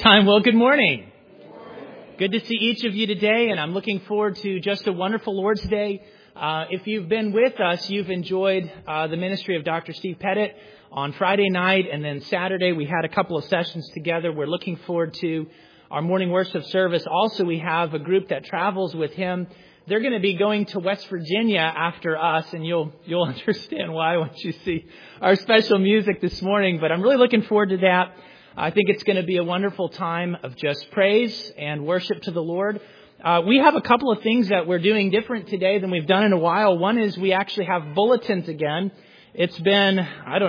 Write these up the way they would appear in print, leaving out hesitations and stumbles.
Time. Well, good morning. Good to see each of you today, and I'm looking forward to just a wonderful Lord's Day. If you've been with us, you've enjoyed the ministry of Dr. Steve Pettit on Friday night, and then Saturday we had a couple of sessions together. We're looking forward to our morning worship service. Also, we have a group that travels with him. They're going to be going to West Virginia after us, and you'll understand why once you see our special music this morning. But I'm really looking forward to that. I think it's going to be a wonderful time of just praise and worship to the Lord. We have a couple of things that we're doing different today than we've done in a while. One is we actually have bulletins again. It's been,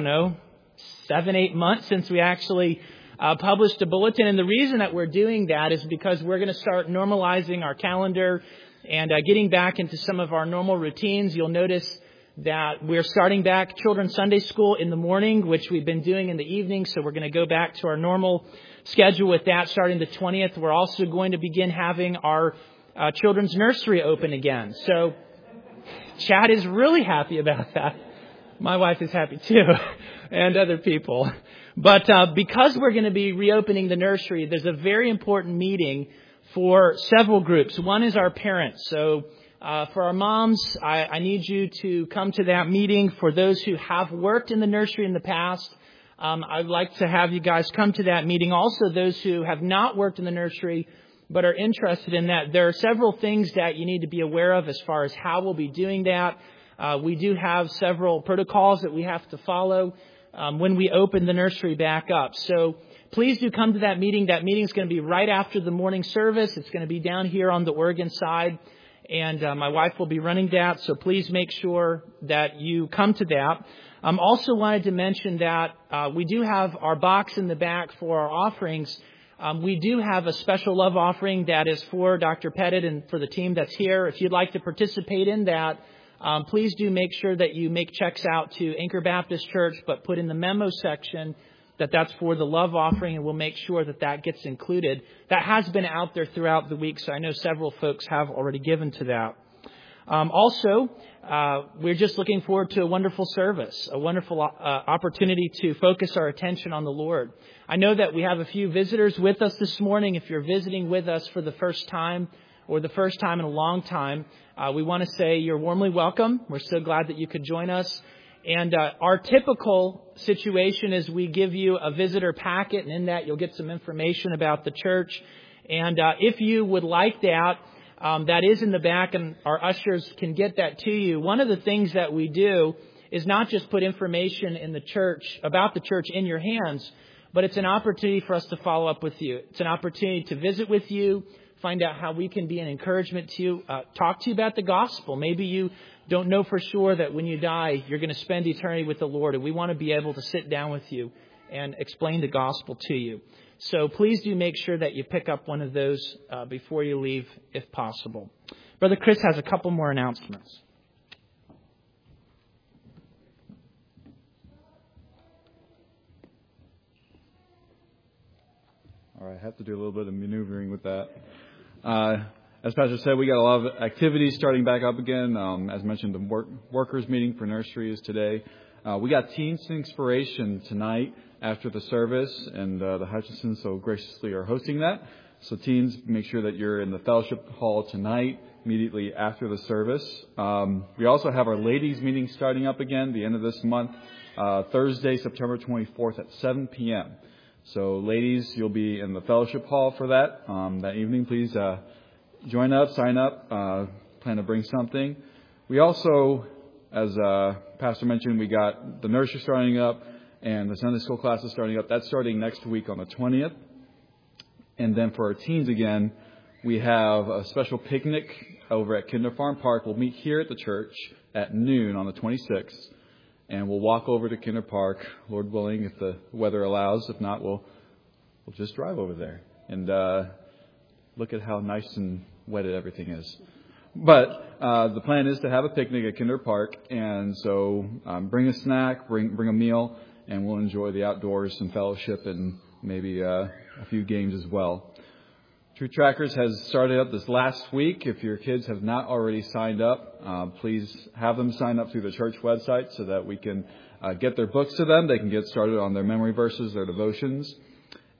7-8 months since we actually published a bulletin. And the reason that we're doing that is because we're going to start normalizing our calendar and getting back into some of our normal routines. You'll notice that we're starting back Children's Sunday School in the morning, which we've been doing in the evening. So we're going to go back to our normal schedule with that starting the 20th. We're also going to begin having our children's nursery open again. So Chad is really happy about that. My wife is happy too, and other people. But because we're going to be reopening the nursery, there's a very important meeting for several groups. One is our parents. So for our moms, I need you to come to that meeting. For those who have worked in the nursery in the past, I'd like to have you guys come to that meeting. Also, those who have not worked in the nursery but are interested in that, there are several things that you need to be aware of as far as how we'll be doing that. We do have several protocols that we have to follow when we open the nursery back up. So please do come to that meeting. That meeting is going to be right after the morning service. It's going to be down here on the Oregon side. And my wife will be running that, so please make sure that you come to that. Also wanted to mention that we do have our box in the back for our offerings. We do have a special love offering that is for Dr. Pettit and for the team that's here. If you'd like to participate in that, please do make sure that you make checks out to Anchor Baptist Church, but put in the memo section that's for the love offering, and we'll make sure that gets included. That has been out there throughout the week, so I know several folks have already given to that. Also, we're just looking forward to a wonderful service, a wonderful opportunity to focus our attention on the Lord. I know that we have a few visitors with us this morning. If you're visiting with us for the first time or the first time in a long time, we want to say you're warmly welcome. We're so glad that you could join us. And our typical situation is we give you a visitor packet, and in that you'll get some information about the church. And if you would like that, that is in the back, and our ushers can get that to you. One of the things that we do is not just put information in the church, about the church, in your hands, but it's an opportunity for us to follow up with you. It's an opportunity to visit with you, find out how we can be an encouragement to you, talk to you about the gospel. Maybe you don't know for sure that when you die, you're going to spend eternity with the Lord. And we want to be able to sit down with you and explain the gospel to you. So please do make sure that you pick up one of those before you leave, if possible. Brother Chris has a couple more announcements. All right, I have to do a little bit of maneuvering with that. As Pastor said, we got a lot of activities starting back up again. As mentioned, the workers meeting for nursery is today. We got Teens Inspiration tonight after the service, and the Hutchinsons so graciously are hosting that. So teens, make sure that you're in the fellowship hall tonight, immediately after the service. We also have our ladies meeting starting up again the end of this month, Thursday, September 24th at 7 p.m. So ladies, you'll be in the fellowship hall for that evening. Please join up, sign up, plan to bring something. We also, as Pastor mentioned, we got the nursery starting up and the Sunday school classes starting up. That's starting next week on the 20th. And then for our teens again, we have a special picnic over at Kinder Farm Park. We'll meet here at the church at noon on the 26th. And we'll walk over to Kinder Park, Lord willing, if the weather allows. If not, we'll just drive over there and look at how nice and wetted everything is. But the plan is to have a picnic at Kinder Park, and so bring a snack, bring a meal, and we'll enjoy the outdoors and fellowship and maybe a few games as well. True Trackers has started up this last week. If your kids have not already signed up, please have them sign up through the church website so that we can get their books to them. They can get started on their memory verses, their devotions.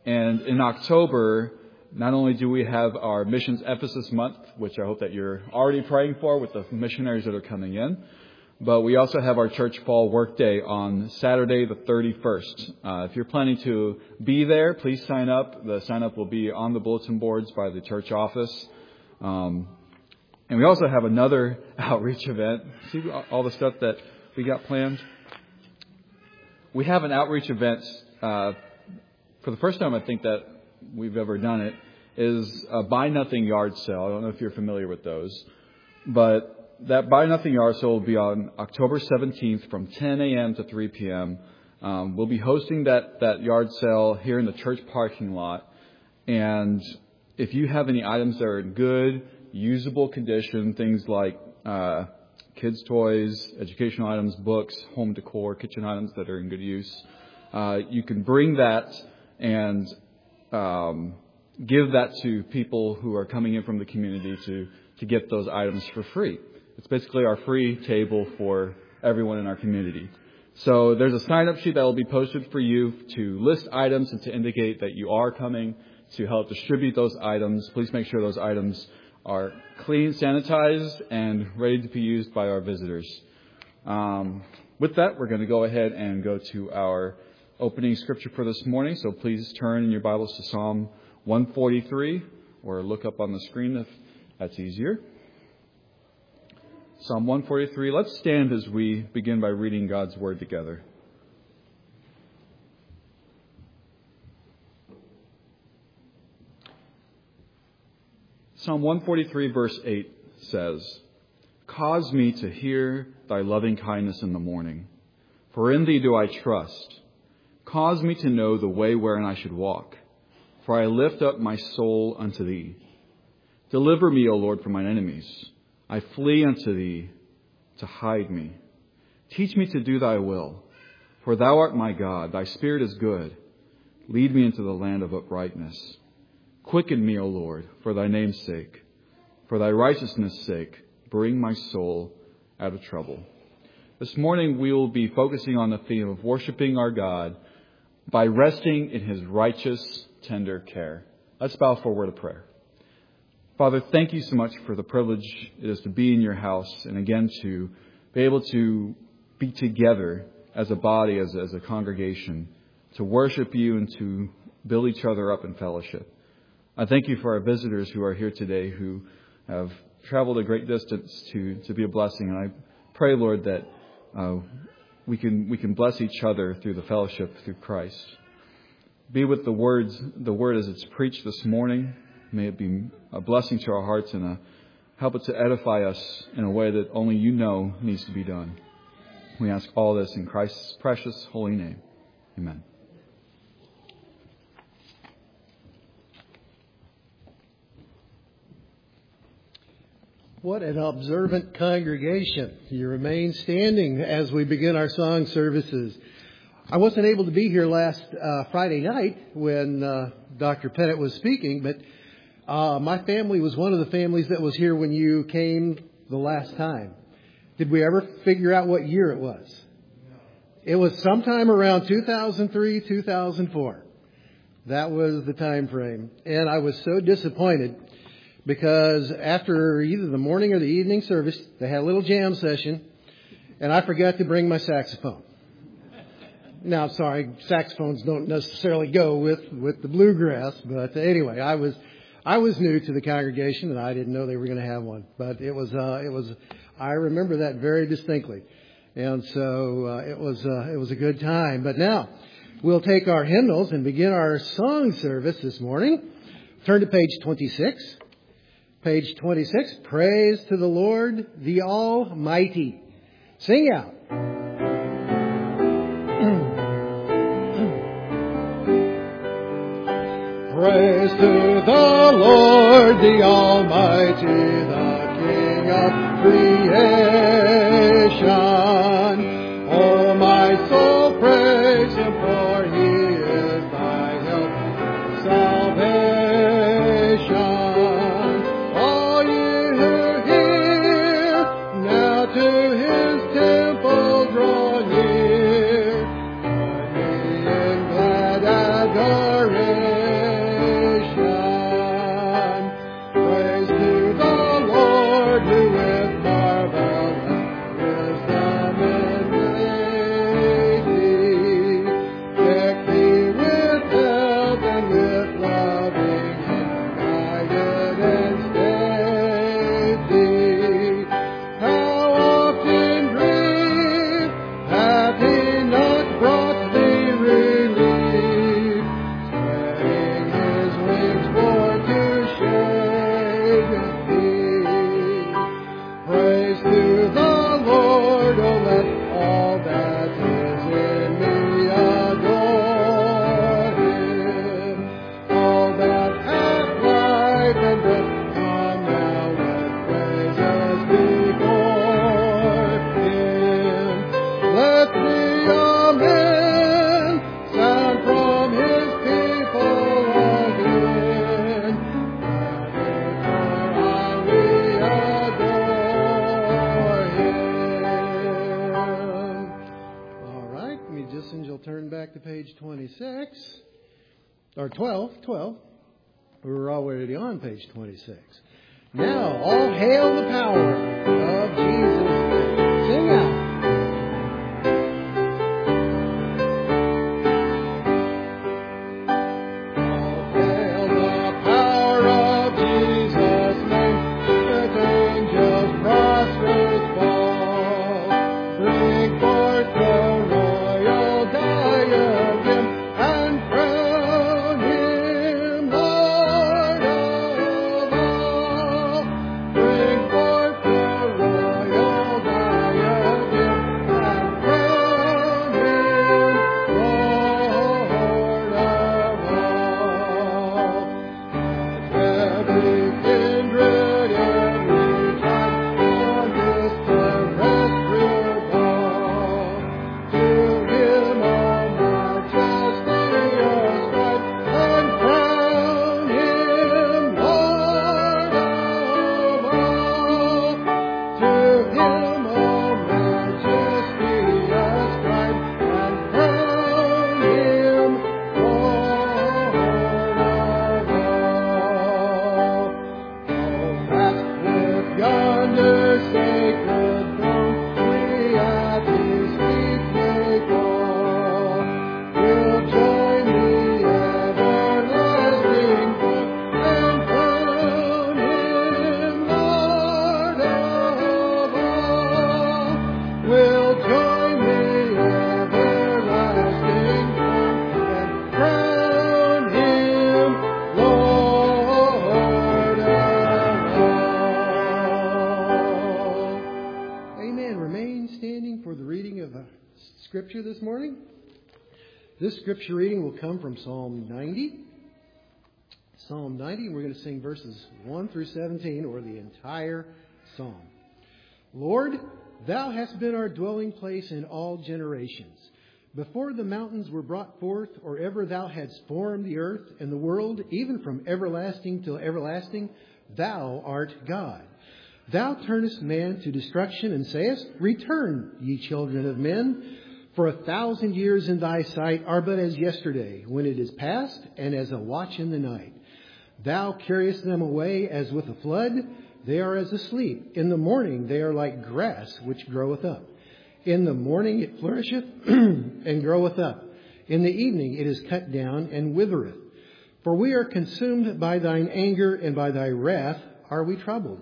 And in October, not only do we have our Missions Ephesus Month, which I hope that you're already praying for with the missionaries that are coming in, but we also have our Church Fall Workday on Saturday the 31st. If you're planning to be there, please sign up. The sign-up will be on the bulletin boards by the church office. And we also have another outreach event. See all the stuff that we got planned? We have an outreach event for the first time I think that we've ever done it, is a Buy Nothing yard sale. I don't know if you're familiar with those. But that Buy Nothing yard sale will be on October 17th from 10 a.m. to 3 p.m. We'll be hosting that yard sale here in the church parking lot. And if you have any items that are in good, usable condition, things like kids' toys, educational items, books, home decor, kitchen items that are in good use, you can bring that and give that to people who are coming in from the community to get those items for free. It's basically our free table for everyone in our community. So there's a sign-up sheet that will be posted for you to list items and to indicate that you are coming to help distribute those items. Please make sure those items are clean, sanitized, and ready to be used by our visitors. With that, we're going to go ahead and go to our opening scripture for this morning. So please turn in your Bibles to Psalm 143, or look up on the screen if that's easier. Psalm 143. Let's stand as we begin by reading God's Word together. Psalm 143 verse 8 says, "Cause me to hear thy loving kindness in the morning, for in thee do I trust. Cause me to know the way wherein I should walk, for I lift up my soul unto thee. Deliver me, O Lord, from mine enemies. I flee unto thee to hide me. Teach me to do thy will, for thou art my God. Thy spirit is good. Lead me into the land of uprightness. Quicken me, O Lord, for thy name's sake. For thy righteousness' sake, bring my soul out of trouble." This morning we will be focusing on the theme of worshiping our God by resting in his righteous, tender care. Let's bow for a word of prayer. Father, thank you so much for the privilege it is to be in your house and again to be able to be together as a body, as a congregation, to worship you and to build each other up in fellowship. I thank you for our visitors who are here today who have traveled a great distance to be a blessing. And I pray, Lord, that we can bless each other through the fellowship through Christ. Be with the word as it's preached this morning. May it be a blessing to our hearts and help it to edify us in a way that only you know needs to be done. We ask all this in Christ's precious holy name. Amen. What an observant congregation. You remain standing as we begin our song services. I wasn't able to be here last Friday night when Dr. Pettit was speaking, but my family was one of the families that was here when you came the last time. Did we ever figure out what year it was? It was sometime around 2003, 2004. That was the time frame. And I was so disappointed because after either the morning or the evening service, they had a little jam session, and I forgot to bring my saxophone. Now, sorry, saxophones don't necessarily go with the bluegrass, but anyway, I was new to the congregation, and I didn't know they were going to have one. But it was I remember that very distinctly, and so it was a good time. But now we'll take our hymnals and begin our song service this morning. Turn to page 26. Page 26, Praise to the Lord, the Almighty. Sing out. Praise to the Lord, the Almighty, the King of creation. Oh, my soul, praise him, for he is thy help and salvation. Adore or 12. We're already on page 26. Now, all hail the power of Jesus. Sing out. Scripture this morning. This scripture reading will come from Psalm 90. Psalm 90, and we're going to sing verses 1 through 17, or the entire psalm. Lord, Thou hast been our dwelling place in all generations. Before the mountains were brought forth, or ever Thou hadst formed the earth and the world, even from everlasting till everlasting, Thou art God. Thou turnest man to destruction, and sayest, Return, ye children of men. For 1,000 years in Thy sight are but as yesterday, when it is past, and as a watch in the night. Thou carriest them away as with a flood. They are as asleep. In the morning they are like grass which groweth up. In the morning it flourisheth and groweth up. In the evening it is cut down and withereth. For we are consumed by Thine anger, and by Thy wrath are we troubled.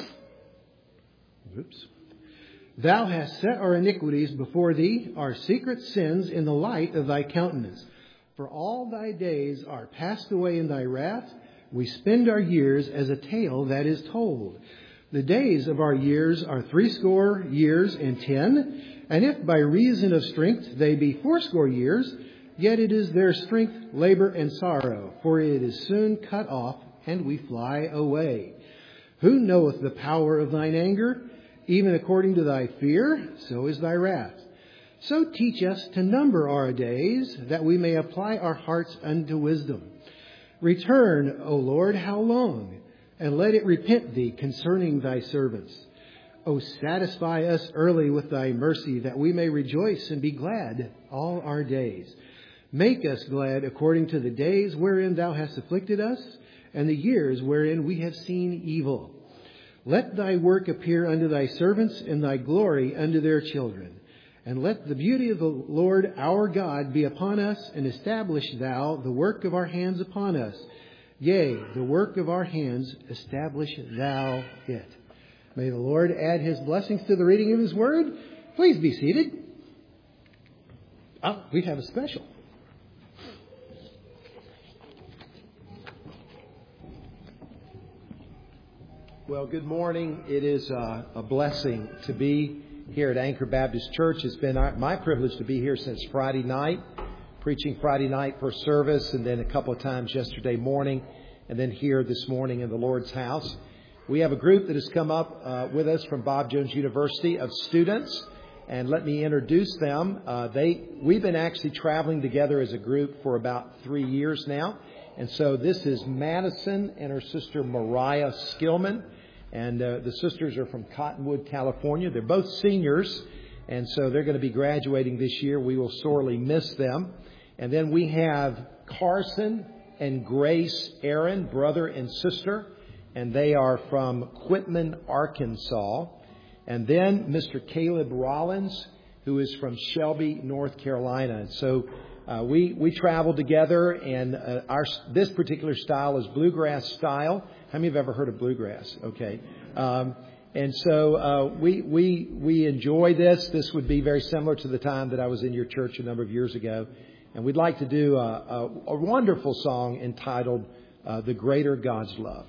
Thou hast set our iniquities before Thee, our secret sins in the light of Thy countenance. For all Thy days are passed away in Thy wrath. We spend our years as a tale that is told. The days of our years are 80 years and 10. And if by reason of strength they be 80 years, yet it is their strength, labor, and sorrow. For it is soon cut off, and we fly away. Who knoweth the power of Thine anger? Even according to Thy fear, so is Thy wrath. So teach us to number our days, that we may apply our hearts unto wisdom. Return, O Lord, how long? And let it repent Thee concerning Thy servants. O satisfy us early with Thy mercy, that we may rejoice and be glad all our days. Make us glad according to the days wherein Thou hast afflicted us, and the years wherein we have seen evil. Let Thy work appear unto Thy servants, and Thy glory unto their children. And let the beauty of the Lord our God be upon us, and establish Thou the work of our hands upon us. Yea, the work of our hands, establish Thou it. May the Lord add His blessings to the reading of His word. Please be seated. We have a special. Well, good morning. It is a blessing to be here at Anchor Baptist Church. It's been my privilege to be here since Friday night, preaching Friday night for service, and then a couple of times yesterday morning, and then here this morning in the Lord's house. We have a group that has come up with us from Bob Jones University of students, and let me introduce them. We've been actually traveling together as a group for about 3 years now. And so this is Madison and her sister Mariah Skillman. And the sisters are from Cottonwood, California. They're both seniors, and so they're going to be graduating this year. We will sorely miss them. And then we have Carson and Grace Aaron, brother and sister, and they are from Quitman, Arkansas. And then Mr. Caleb Rollins, who is from Shelby, North Carolina. And so we traveled together, and this particular style is bluegrass style. How many have ever heard of bluegrass? Okay. And so we enjoy this. This would be very similar to the time that I was in your church a number of years ago. And we'd like to do a wonderful song entitled The Greater God's Love.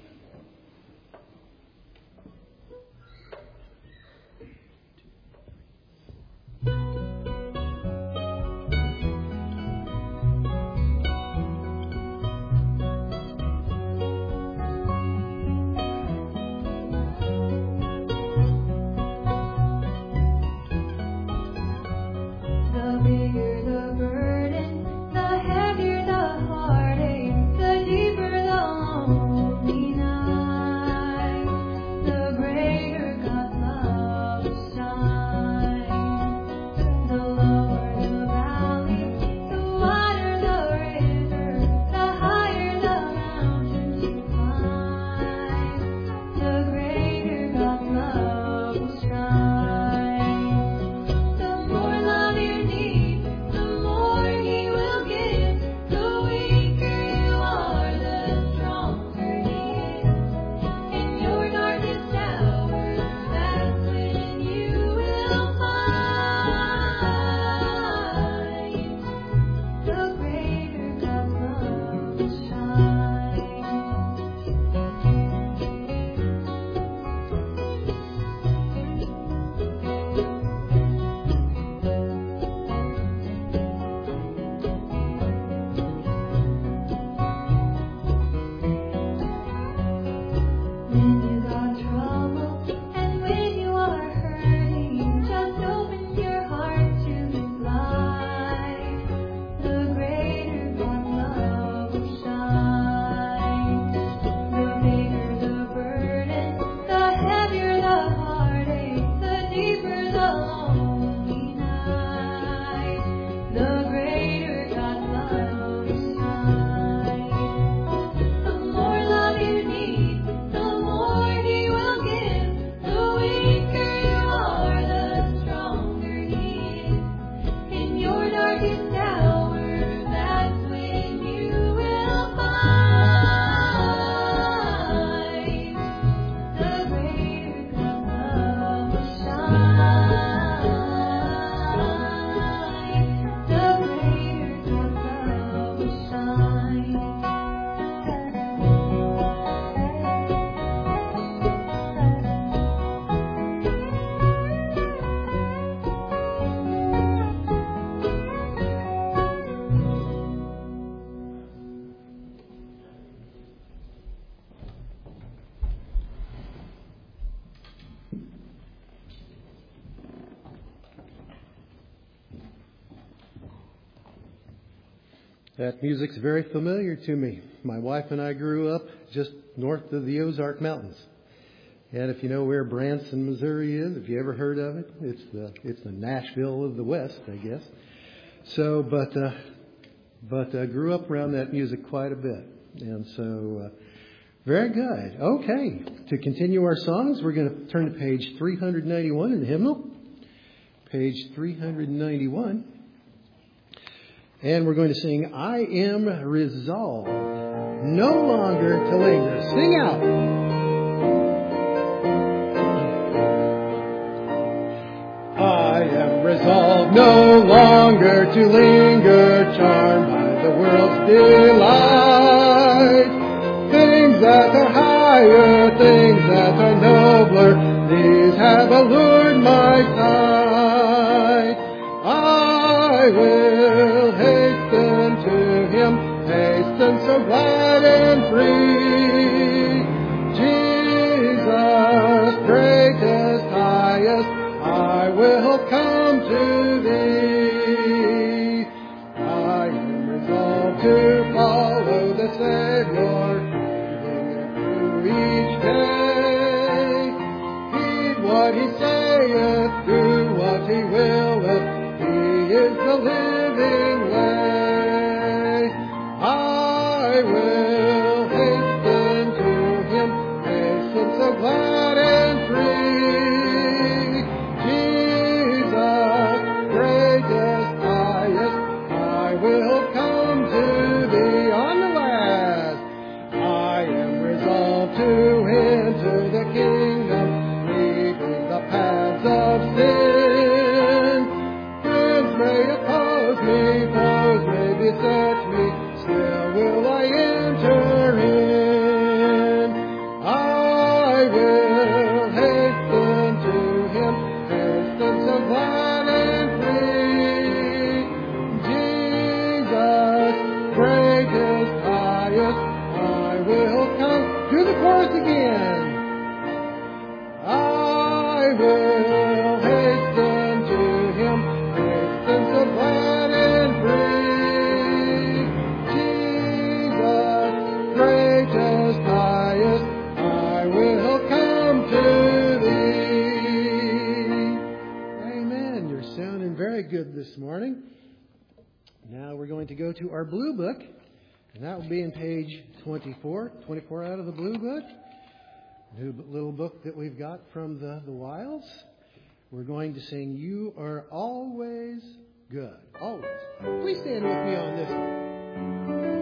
That music's very familiar to me. My wife and I grew up just north of the Ozark Mountains. And if you know where Branson, Missouri is, if you ever heard of it, it's the Nashville of the West, I guess. So, but I grew up around that music quite a bit. And so, very good. Okay, to continue our songs, we're going to turn to page 391 in the hymnal. Page 391. And we're going to sing, I Am Resolved, No Longer to Linger. Sing out. I am resolved no longer to linger, charmed by the world's delight. Things that are higher, things that are nobler, these have allured my sight. I will hasten to Him, hasten so glad and free. Jesus, greatest, highest, I will come to Thee. I am resolved to follow the Savior through each day. Heed what He saith, do what He willeth. He is the living way. I will am resolved to enter the kingdom, leaving the paths of sin. Friends may oppose me, foes may beset me, still will I enter in. I will hasten to Him, hasten so glad and free. Jesus, greatest, highest, I will come. Do the chorus again. I will hasten to Him, hasten so glad and free. Jesus, greatest, highest, I will come to Thee. Amen. You're sounding very good this morning. Now we're going to go to our blue book, and that will be in page 24. 24 out of the blue book. New little book that we've got from the Wilds. We're going to sing You Are Always Good. Always. Please stand with me on this one.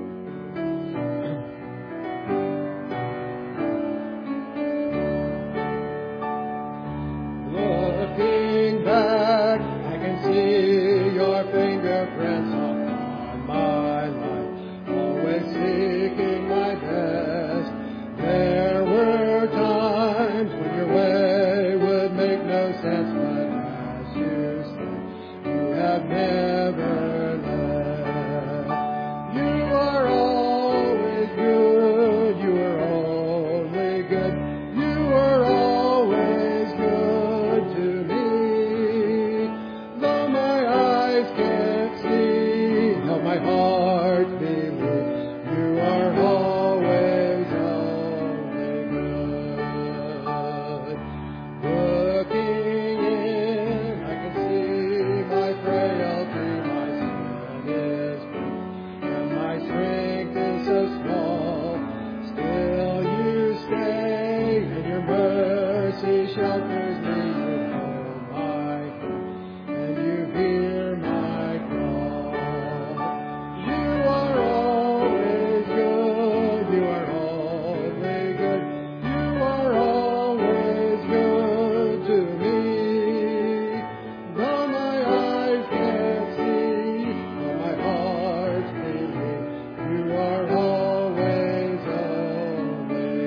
Looking back, I can see your fingerprints upon my life, always seeking my best. There were times when your way would make no sense, but as you said, you have never left. You are always good, you are only good, you are always good to me. Though my eyes can't see, how my heart believes, you are always good. Looking in, I can see my frailty, my sin is great, and my strength is so small. Still you stay, and your mercy shelters me. You hold my hand, and you hear my call. You are always good, you are only good, you are always good to me. Though my eyes can't see, though my heart believes, you are always only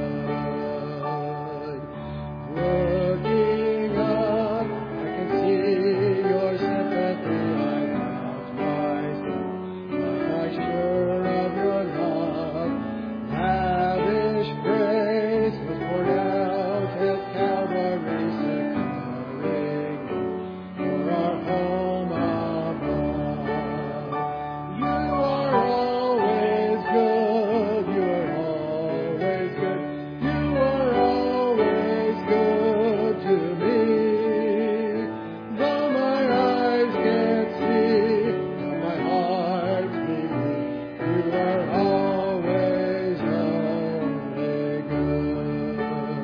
good. Looking up, I can see your sympathy. I doubt myself, but I'm sure of your love. Lavish grace was poured out at Calvary, securing for our home above. You are always good, you are always good, you are always good to me. Though my eyes can't see, though my heart believes, you are always only good.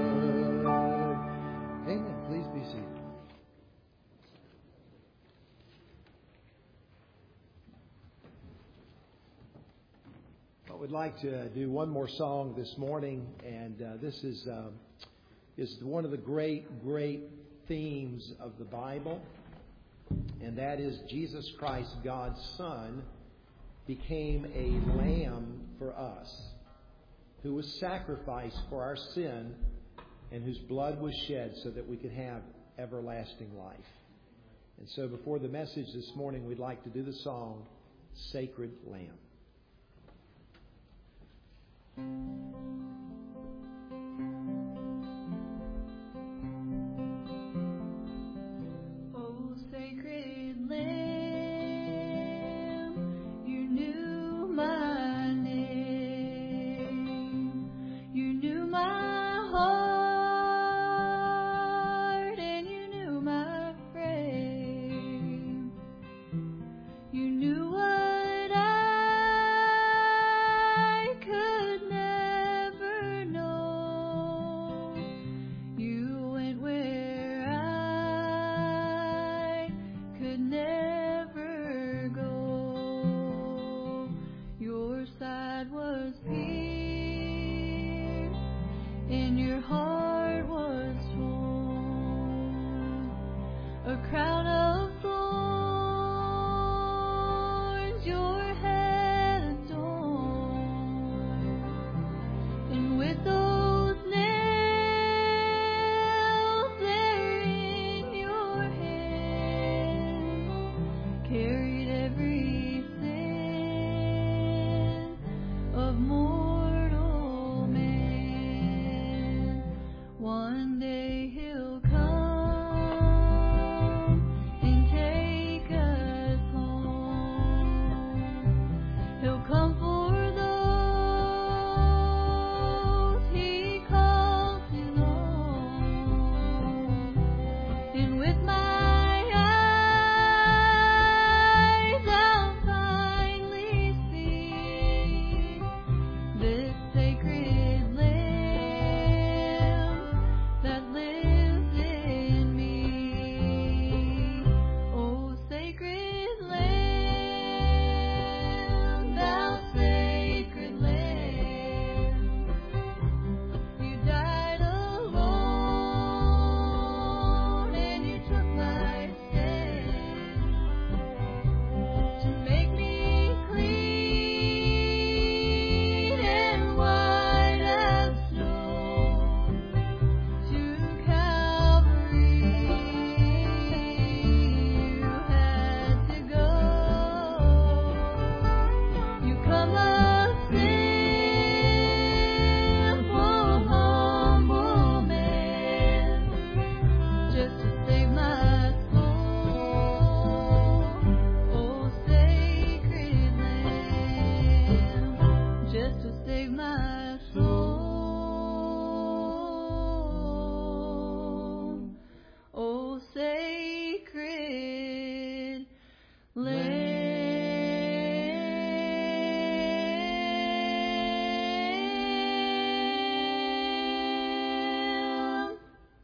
Amen. Please be seated. I would like to do one more song this morning, and this is one of the great themes of the Bible, and that is Jesus Christ, God's Son, became a lamb for us, who was sacrificed for our sin, and whose blood was shed so that we could have everlasting life. And so before the message this morning, we'd like to do the song, Sacred Lamb. Oh, sacred lamb, you knew my name, you knew my heart, and you knew my frame. You knew what I could never and your heart was torn. A crown of thorns your head adorned, and with those nails there in your hand, carried every sin of mortal man. One day he'll come and take us home. He'll come for those he calls his own. And with my eyes I'll finally see this sacred Lamb that lives in me. Oh, sacred Lamb, thou sacred Lamb, you died alone and you took my stand to make me clean and white as snow. To Calvary you had to go. You come a simple, humble man, just to save my soul. Oh, sacred Lamb, just to save my soul. Oh, sacred Lamb.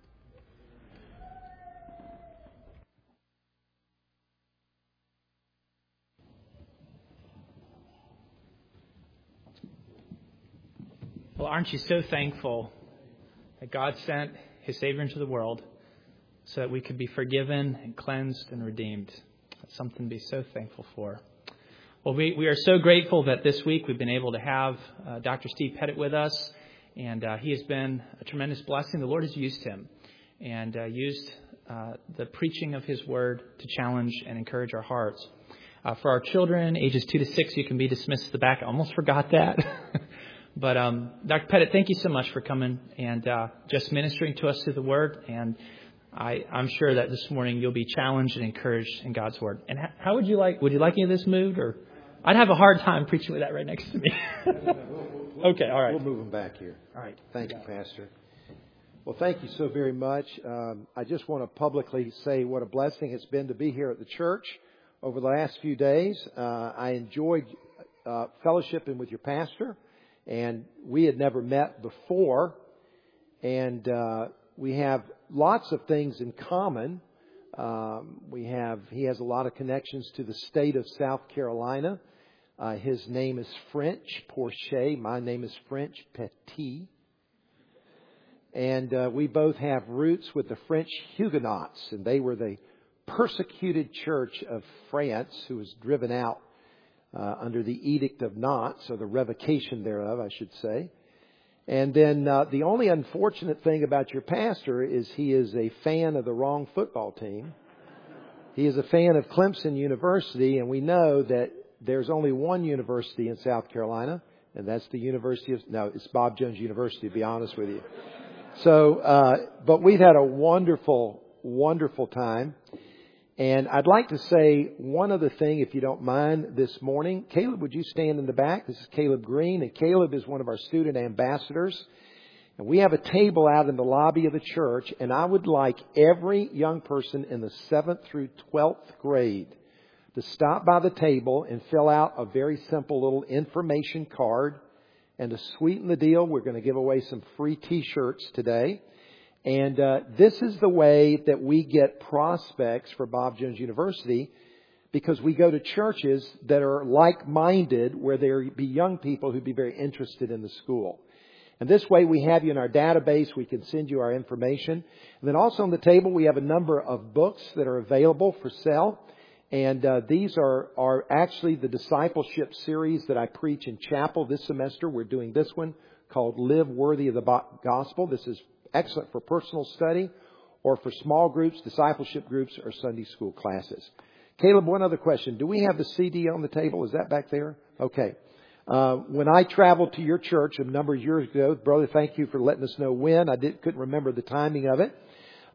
Well, aren't you so thankful that God sent His Savior into the world so that we could be forgiven and cleansed and redeemed? That's something to be so thankful for. Well, we are so grateful that this week we've been able to have Dr. Steve Pettit with us, and he has been a tremendous blessing. The Lord has used him and used the preaching of His Word to challenge and encourage our hearts. For our children, ages 2 to 6, you can be dismissed to the back. I almost forgot that. But Dr. Pettit, thank you so much for coming and just ministering to us through the Word. And I'm sure that this morning you'll be challenged and encouraged in God's Word. And how would you like any of this moved? Or I'd have a hard time preaching with that right next to me. Okay, all right. We'll move them back here. All right. Thank you, Pastor. Well, thank you so very much. I just want to publicly say what a blessing it's been to be here at the church over the last few days. I enjoyed fellowshipping with your pastor, and we had never met before, and we have lots of things in common. He has a lot of connections to the state of South Carolina. His name is French, Porcher. My name is French, Petit. And we both have roots with the French Huguenots, and they were the persecuted church of France who was driven out under the Edict of Nantes, or the revocation thereof, I should say. And then the only unfortunate thing about your pastor is he is a fan of the wrong football team. He is a fan of Clemson University, and we know that there's only one university in South Carolina, and that's the University of... No, it's Bob Jones University, to be honest with you. So, but we've had a wonderful, wonderful time. And I'd like to say one other thing, if you don't mind, this morning. Caleb, would you stand in the back? This is Caleb Green, and Caleb is one of our student ambassadors. And we have a table out in the lobby of the church, and I would like every young person in the 7th through 12th grade to stop by the table and fill out a very simple little information card. And to sweeten the deal, we're going to give away some free T-shirts today. And this is the way that we get prospects for Bob Jones University, because we go to churches that are like-minded, where there be young people who'd be very interested in the school. And this way we have you in our database. We can send you our information. And then also on the table we have a number of books that are available for sale. And these are actually the discipleship series that I preach in chapel this semester. We're doing this one called Live Worthy of the Gospel. This is excellent for personal study or for small groups, discipleship groups, or Sunday school classes. Caleb, one other question. Do we have the CD on the table? Is that back there? Okay. When I traveled to your church a number of years ago, brother, thank you for letting us know when. I couldn't remember the timing of it.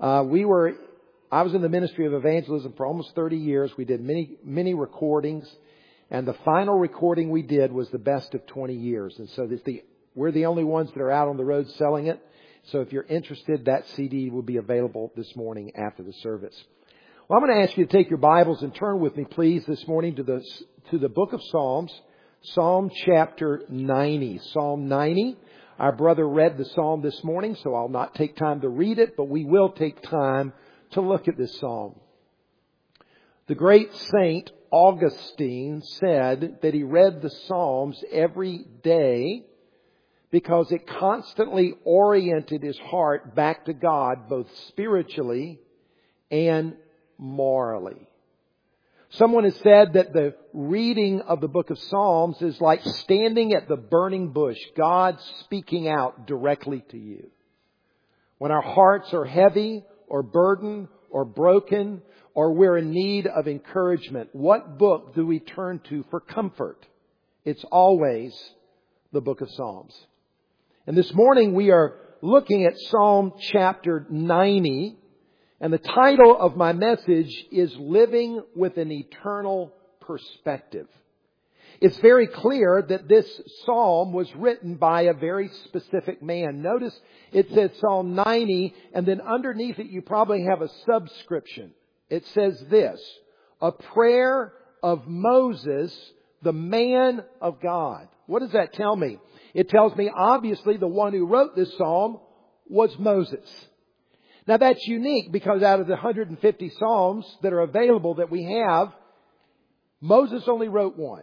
I was in the ministry of evangelism for almost 30 years. We did many recordings, and the final recording we did was the best of 20 years. And so we're the only ones that are out on the road selling it. So if you're interested, that CD will be available this morning after the service. Well, I'm going to ask you to take your Bibles and turn with me, please, this morning to the book of Psalms, Psalm chapter 90. Psalm 90. Our brother read the psalm this morning, so I'll not take time to read it, but we will take time to look at this psalm. The great saint Augustine said that he read the Psalms every day because it constantly oriented his heart back to God, both spiritually and morally. Someone has said that the reading of the book of Psalms is like standing at the burning bush, God speaking out directly to you. When our hearts are heavy or burdened or broken or we're in need of encouragement, what book do we turn to for comfort? It's always the book of Psalms. And this morning we are looking at Psalm chapter 90. And the title of my message is Living with an Eternal Perspective. It's very clear that this psalm was written by a very specific man. Notice it says Psalm 90, and then underneath it you probably have a subscription. It says this, a prayer of Moses, the man of God. What does that tell me? It tells me obviously the one who wrote this psalm was Moses. Now that's unique because out of the 150 psalms that are available that we have, Moses only wrote one.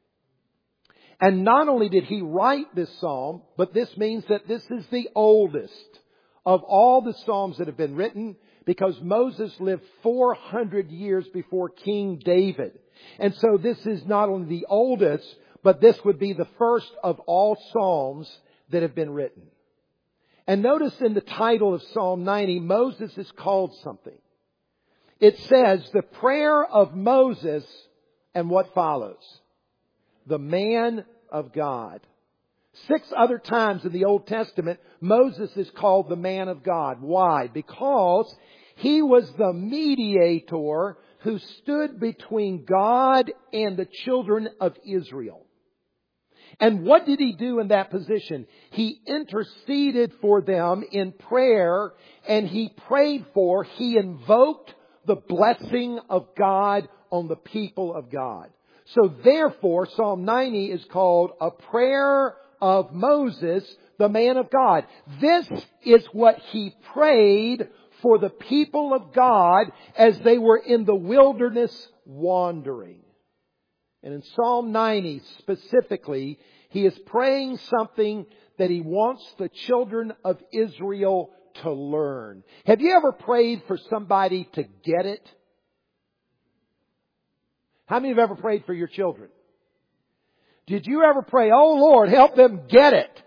And not only did he write this psalm, but this means that this is the oldest of all the psalms that have been written because Moses lived 400 years before King David. And so this is not only the oldest, but this would be the first of all psalms that have been written. And notice in the title of Psalm 90, Moses is called something. It says the prayer of Moses and what follows? The man of God. 6 other times in the Old Testament, Moses is called the man of God. Why? Because he was the mediator who stood between God and the children of Israel. And what did he do in that position? He interceded for them in prayer, and he invoked the blessing of God on the people of God. So therefore, Psalm 90 is called a prayer of Moses, the man of God. This is what he prayed for the people of God as they were in the wilderness wandering. And in Psalm 90 specifically, he is praying something that he wants the children of Israel to learn. Have you ever prayed for somebody to get it? How many have ever prayed for your children? Did you ever pray, oh Lord, help them get it?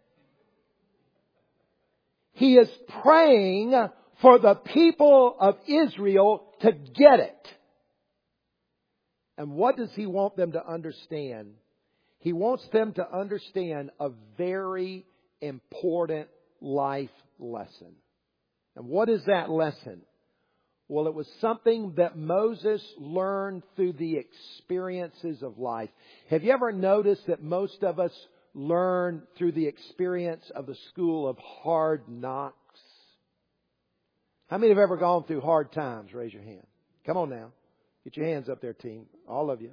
He is praying for the people of Israel to get it. And what does he want them to understand? He wants them to understand a very important life lesson. And what is that lesson? Well, it was something that Moses learned through the experiences of life. Have you ever noticed that most of us learn through the experience of the school of hard knocks? How many have ever gone through hard times? Raise your hand. Come on now. Get your hands up there, team. All of you.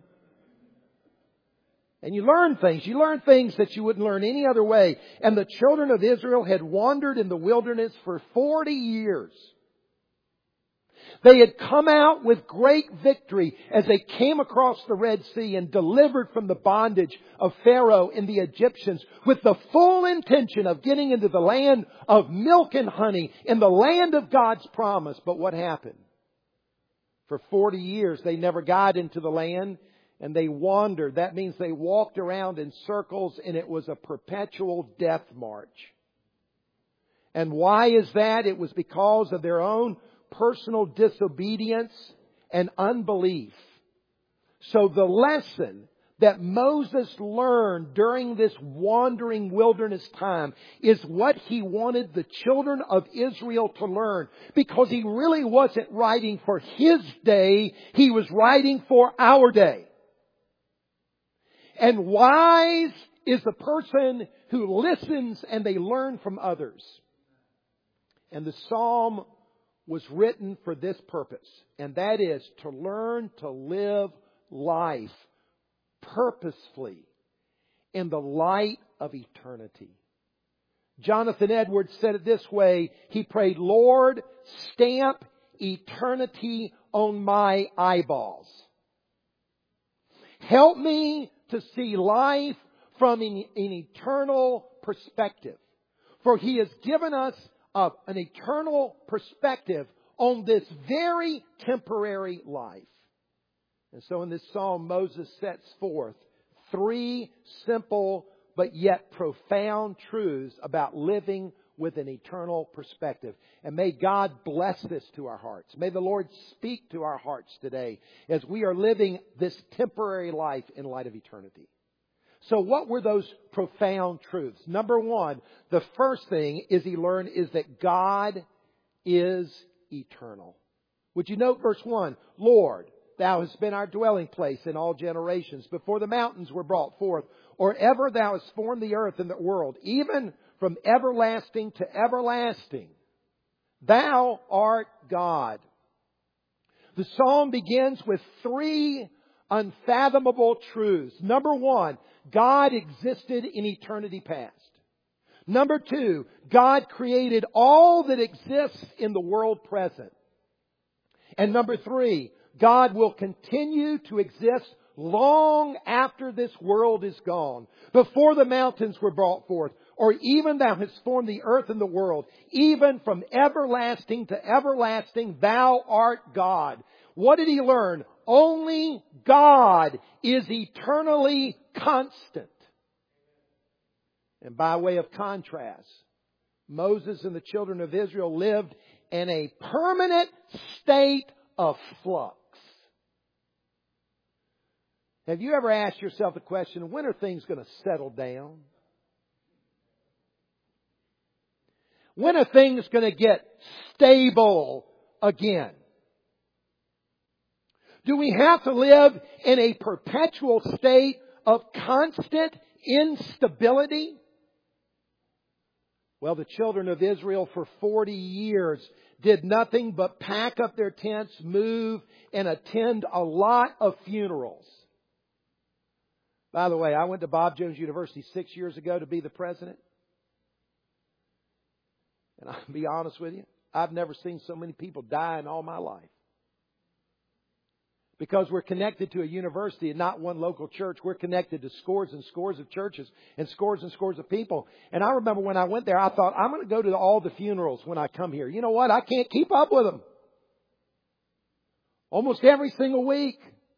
And you learn things. You learn things that you wouldn't learn any other way. And the children of Israel had wandered in the wilderness for 40 years. They had come out with great victory as they came across the Red Sea and delivered from the bondage of Pharaoh and the Egyptians with the full intention of getting into the land of milk and honey, in the land of God's promise. But what happened? For 40 years they never got into the land, and they wandered. That means they walked around in circles, and it was a perpetual death march. And why is that? It was because of their own personal disobedience and unbelief. So the lesson that Moses learned during this wandering wilderness time is what he wanted the children of Israel to learn. Because he really wasn't writing for his day. He was writing for our day. And wise is the person who listens and they learn from others. And the psalm was written for this purpose, and that is to learn to live life purposefully in the light of eternity. Jonathan Edwards said it this way. He prayed, Lord, stamp eternity on my eyeballs. Help me to see life from an eternal perspective. For He has given us an eternal perspective on this very temporary life. And so in this psalm, Moses sets forth 3 simple but yet profound truths about living with an eternal perspective. And may God bless this to our hearts. May the Lord speak to our hearts today as we are living this temporary life in light of eternity. So what were those profound truths? Number 1, the first thing he learned is that God is eternal. Would you note verse 1? Lord, Thou hast been our dwelling place in all generations, before the mountains were brought forth, or ever Thou hast formed the earth and the world, even from everlasting to everlasting. Thou art God. The psalm begins with 3 unfathomable truths. Number 1, God existed in eternity past. Number 2, God created all that exists in the world present. And number 3, God will continue to exist long after this world is gone. Before the mountains were brought forth, or even Thou hast formed the earth and the world, even from everlasting to everlasting, Thou art God. What did he learn? Only God is eternally constant. And by way of contrast, Moses and the children of Israel lived in a permanent state of flux. Have you ever asked yourself the question, when are things going to settle down? When are things going to get stable again? Do we have to live in a perpetual state of constant instability? Well, the children of Israel for 40 years did nothing but pack up their tents, move, and attend a lot of funerals. By the way, I went to Bob Jones University 6 years ago to be the president. And I'll be honest with you, I've never seen so many people die in all my life. Because we're connected to a university and not one local church. We're connected to scores and scores of churches and scores of people. And I remember when I went there, I thought, I'm going to go to all the funerals when I come here. You know what? I can't keep up with them. Almost every single week.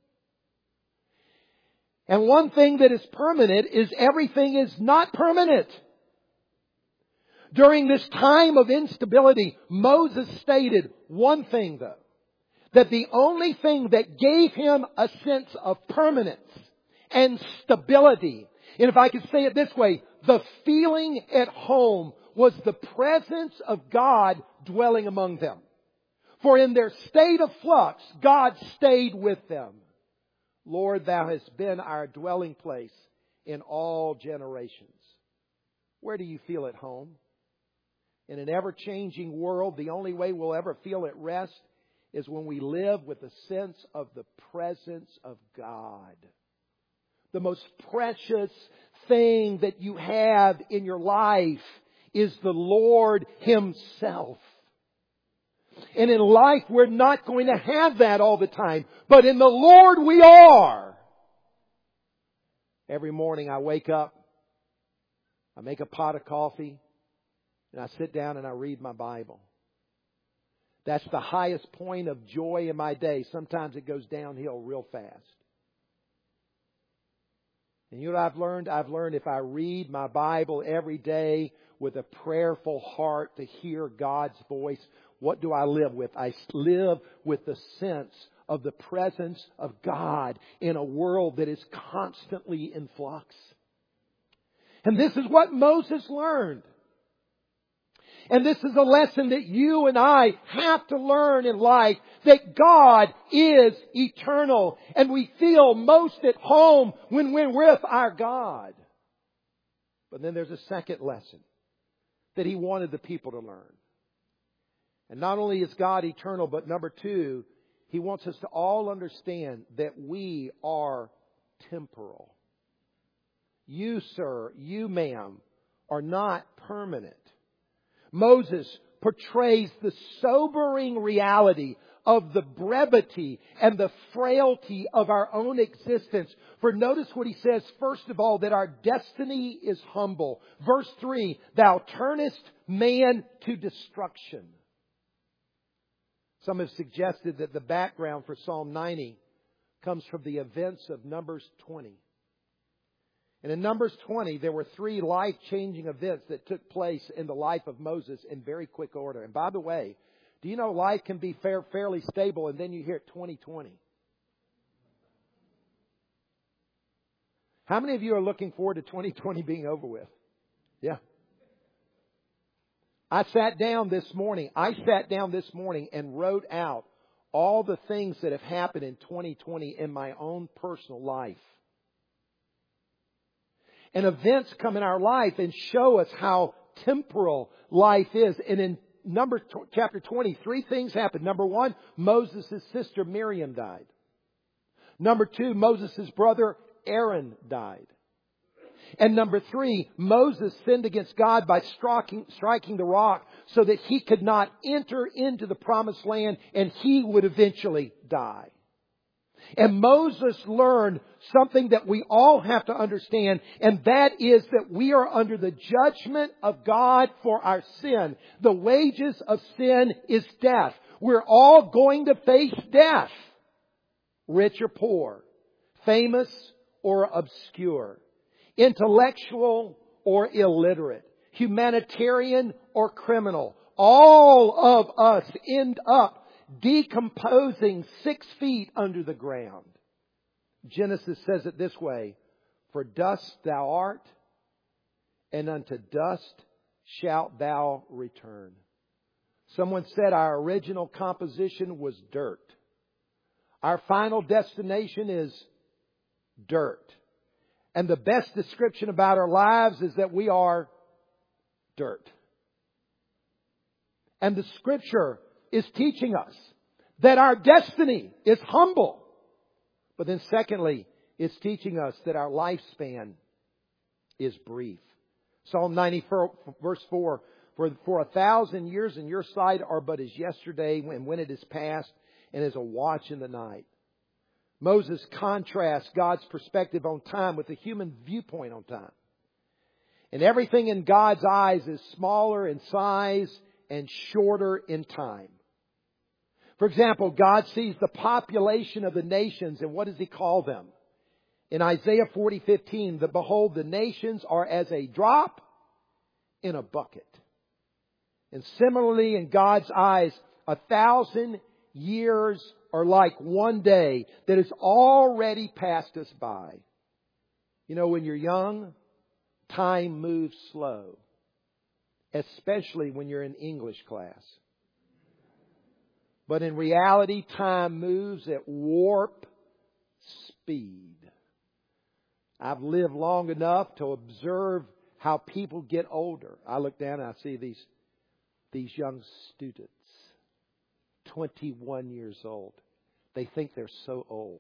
And one thing that is permanent is everything is not permanent. During this time of instability, Moses stated one thing though. That the only thing that gave him a sense of permanence and stability, and if I could say it this way, the feeling at home was the presence of God dwelling among them. For in their state of flux, God stayed with them. Lord, Thou hast been our dwelling place in all generations. Where do you feel at home? In an ever-changing world, the only way we'll ever feel at rest is when we live with a sense of the presence of God. The most precious thing that you have in your life is the Lord Himself. And in life, we're not going to have that all the time. But in the Lord, we are. Every morning I wake up, I make a pot of coffee, and I sit down and I read my Bible. That's the highest point of joy in my day. Sometimes it goes downhill real fast. And you know what I've learned? I've learned if I read my Bible every day with a prayerful heart to hear God's voice, what do I live with? I live with the sense of the presence of God in a world that is constantly in flux. And this is what Moses learned. And this is a lesson that you and I have to learn in life, that God is eternal. And we feel most at home when we're with our God. But then there's a second lesson that He wanted the people to learn. And not only is God eternal, but number two, He wants us to all understand that we are temporal. You, sir, you, ma'am, are not permanent. Moses portrays the sobering reality of the brevity and the frailty of our own existence. For notice what he says, first of all, that our destiny is humble. Verse 3, thou turnest man to destruction. Some have suggested that the background for Psalm 90 comes from the events of Numbers 20. And in Numbers 20, there were 3 life-changing events that took place in the life of Moses in very quick order. And by the way, do you know life can be fairly stable and then you hear 2020? How many of you are looking forward to 2020 being over with? Yeah. I sat down this morning and wrote out all the things that have happened in 2020 in my own personal life. And events come in our life and show us how temporal life is. And in Numbers chapter 20, 3 things happened. Number 1, Moses' sister Miriam died. Number 2, Moses' brother Aaron died. And number 3, Moses sinned against God by striking the rock so that he could not enter into the promised land and he would eventually die. And Moses learned something that we all have to understand, and that is that we are under the judgment of God for our sin. The wages of sin is death. We're all going to face death. Rich or poor, famous or obscure, intellectual or illiterate, humanitarian or criminal. All of us end up decomposing 6 feet under the ground. Genesis says it this way, for dust thou art, and unto dust shalt thou return. Someone said our original composition was dirt. Our final destination is dirt. And the best description about our lives is that we are dirt. And the Scripture is teaching us that our destiny is humble. But then secondly, it's teaching us that our lifespan is brief. Psalm 94 verse 4, for 1,000 years in your sight are but as yesterday, and when it is past, and as a watch in the night. Moses contrasts God's perspective on time with the human viewpoint on time. And everything in God's eyes is smaller in size and shorter in time. For example, God sees the population of the nations, and what does He call them? In Isaiah 40:15, that behold, the nations are as a drop in a bucket. And similarly, in God's eyes, 1,000 years are like one day that has already passed us by. You know, when you're young, time moves slow, especially when you're in English class. But in reality, time moves at warp speed. I've lived long enough to observe how people get older. I look down and I see these young students, 21 years old. They think they're so old.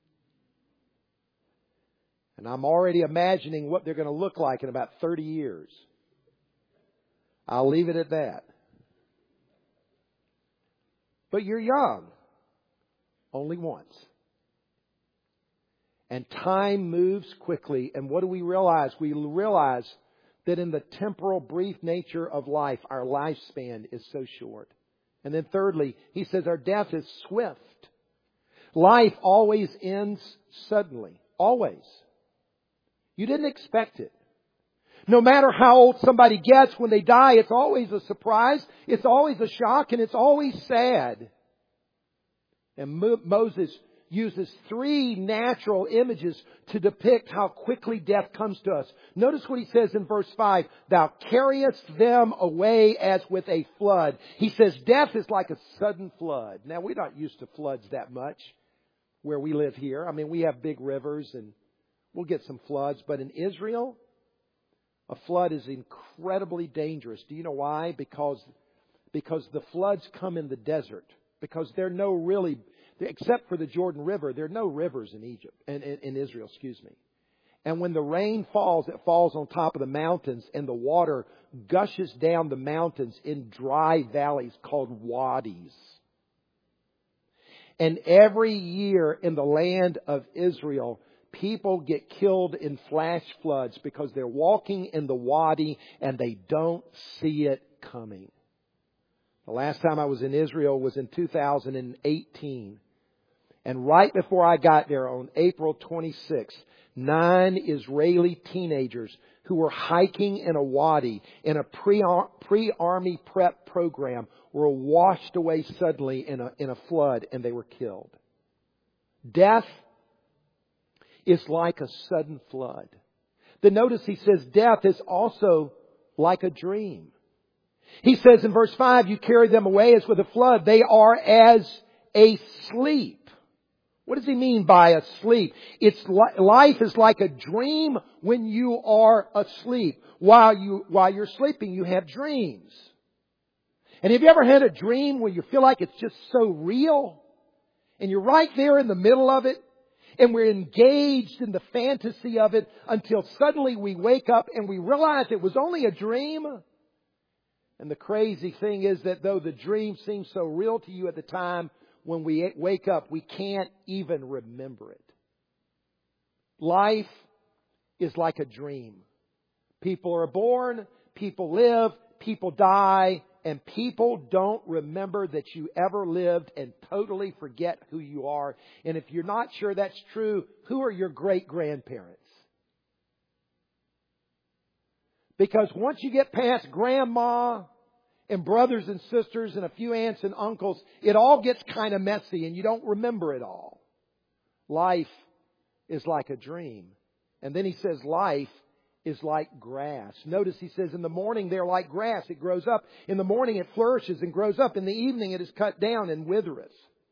And I'm already imagining what they're going to look like in about 30 years. I'll leave it at that. But you're young. Only once. And time moves quickly. And what do we realize? We realize that in the temporal, brief nature of life, our lifespan is so short. And then thirdly, he says our death is swift. Life always ends suddenly. Always. You didn't expect it. No matter how old somebody gets when they die, it's always a surprise, it's always a shock, and it's always sad. And Moses uses 3 natural images to depict how quickly death comes to us. Notice what he says in verse 5. Thou carriest them away as with a flood. He says death is like a sudden flood. Now, we're not used to floods that much where we live here. I mean, we have big rivers and we'll get some floods. But in Israel, a flood is incredibly dangerous. Do you know why? Because the floods come in the desert. Because there are no really, except for the Jordan River, there are no rivers in Egypt, in Israel, And when the rain falls, it falls on top of the mountains, and the water gushes down the mountains in dry valleys called wadis. And every year in the land of Israel, people get killed in flash floods because they're walking in the wadi and they don't see it coming. The last time I was in Israel was in 2018. And right before I got there on April 26th, 9 Israeli teenagers who were hiking in a wadi in a pre-army prep program were washed away suddenly in a flood, and they were killed. Death is like a sudden flood. Then notice he says death is also like a dream. He says in verse 5, you carry them away as with a flood. They are as a sleep. What does he mean by asleep? Life is like a dream when you are asleep. While you're sleeping, you have dreams. And have you ever had a dream where you feel like it's just so real? And you're right there in the middle of it. And we're engaged in the fantasy of it until suddenly we wake up and we realize it was only a dream. And the crazy thing is that though the dream seems so real to you at the time, when we wake up, we can't even remember it. Life is like a dream. People are born, people live, people die, and people don't remember that you ever lived and totally forget who you are. And if you're not sure that's true, who are your great-grandparents? Because once you get past grandma and brothers and sisters and a few aunts and uncles, it all gets kind of messy and you don't remember it all. Life is like a dream. And then he says life is like grass. Notice he says in the morning they're like grass. It grows up. In the morning it flourishes and grows up. In the evening it is cut down and withereth.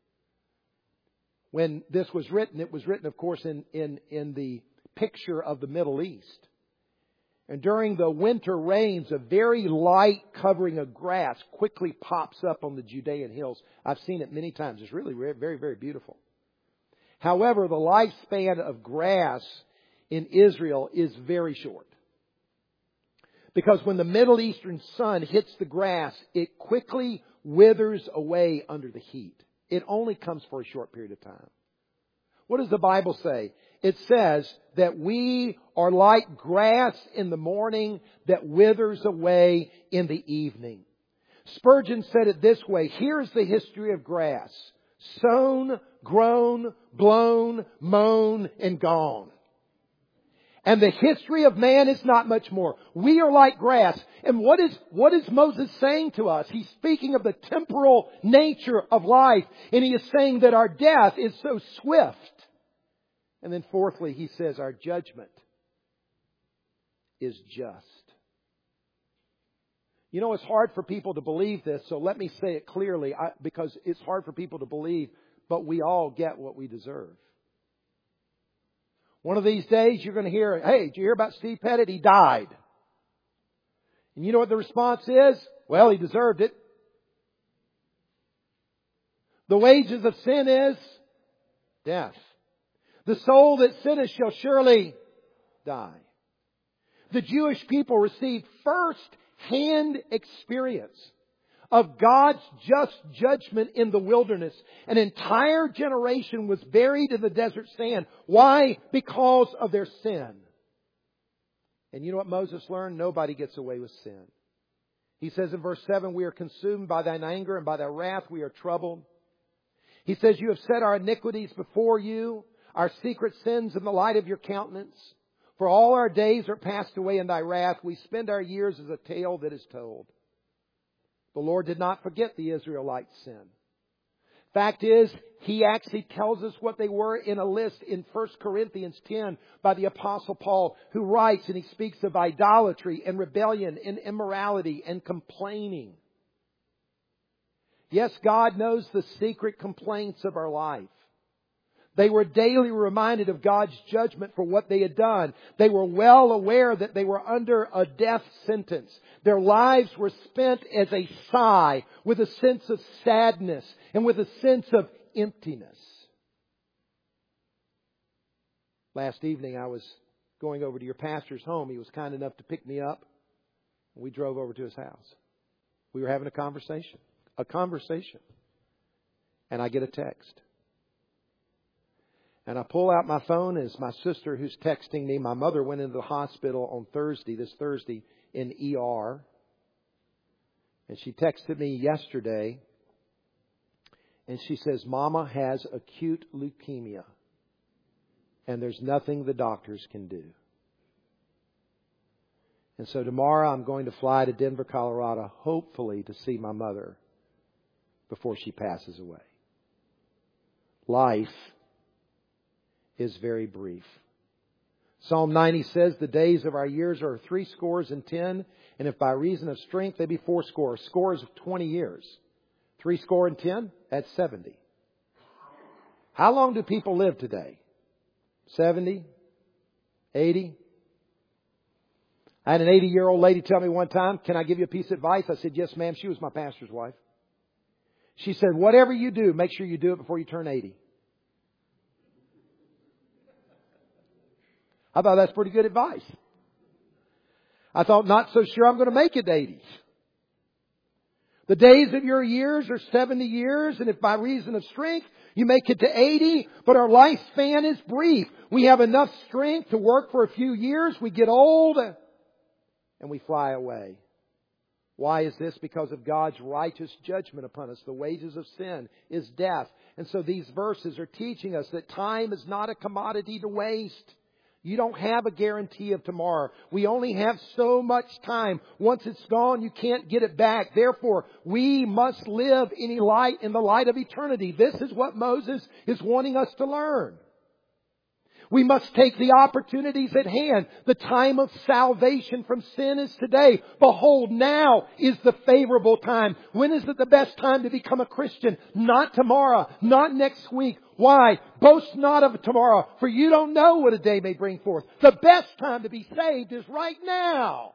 When this was written, it was written, of course, in the picture of the Middle East. And during the winter rains, a very light covering of grass quickly pops up on the Judean hills. I've seen it many times. It's really very, very beautiful. However, the lifespan of grass in Israel is very short. Because when the Middle Eastern sun hits the grass, it quickly withers away under the heat. It only comes for a short period of time. What does the Bible say? It says that we are like grass in the morning that withers away in the evening. Spurgeon said it this way. Here's the history of grass. Sown, grown, blown, mown, and gone. And the history of man is not much more. We are like grass. And what is Moses saying to us? He's speaking of the temporal nature of life. And he is saying that our death is so swift. And then fourthly, he says our judgment is just. You know, it's hard for people to believe this, so let me say it clearly, because it's hard for people to believe, but we all get what we deserve. One of these days you're going to hear, hey, did you hear about Steve Pettit? He died. And you know what the response is? Well, he deserved it. The wages of sin is death. The soul that sinneth shall surely die. The Jewish people received first-hand experience of God's just judgment in the wilderness. An entire generation was buried in the desert sand. Why? Because of their sin. And you know what Moses learned? Nobody gets away with sin. He says in verse 7, we are consumed by thine anger, and by thy wrath we are troubled. He says, you have set our iniquities before you, our secret sins in the light of your countenance. For all our days are passed away in thy wrath. We spend our years as a tale that is told. The Lord did not forget the Israelites' sin. Fact is, He actually tells us what they were in a list in 1 Corinthians 10 by the Apostle Paul, who writes and he speaks of idolatry and rebellion and immorality and complaining. Yes, God knows the secret complaints of our life. They were daily reminded of God's judgment for what they had done. They were well aware that they were under a death sentence. Their lives were spent as a sigh, with a sense of sadness and with a sense of emptiness. Last evening I was going over to your pastor's home. He was kind enough to pick me up. We drove over to his house. We were having a conversation. And I get a text. And I pull out my phone as my sister who's texting me. My mother went into the hospital on this Thursday in ER. And she texted me yesterday. And she says, Mama has acute leukemia. And there's nothing the doctors can do. And so tomorrow I'm going to fly to Denver, Colorado, hopefully to see my mother before she passes away. Life is very brief. Psalm 90 says the days of our years are 70, and if by reason of strength they be 80. Score is 20 years. 70, that's 70. How long do people live today? 70? 80? I had an 80-year-old lady tell me one time, can I give you a piece of advice? I said, yes, ma'am. She was my pastor's wife. She said, whatever you do, make sure you do it before you turn 80. I thought that's pretty good advice. I thought, not so sure I'm going to make it to 80. The days of your years are 70 years, and if by reason of strength you make it to 80, but our lifespan is brief. We have enough strength to work for a few years, we get old, and we fly away. Why is this? Because of God's righteous judgment upon us. The wages of sin is death. And so these verses are teaching us that time is not a commodity to waste. You don't have a guarantee of tomorrow. We only have so much time. Once it's gone, you can't get it back. Therefore, we must live in the light of eternity. This is what Moses is wanting us to learn. We must take the opportunities at hand. The time of salvation from sin is today. Behold, now is the favorable time. When is it the best time to become a Christian? Not tomorrow, not next week. Why? Boast not of tomorrow, for you don't know what a day may bring forth. The best time to be saved is right now.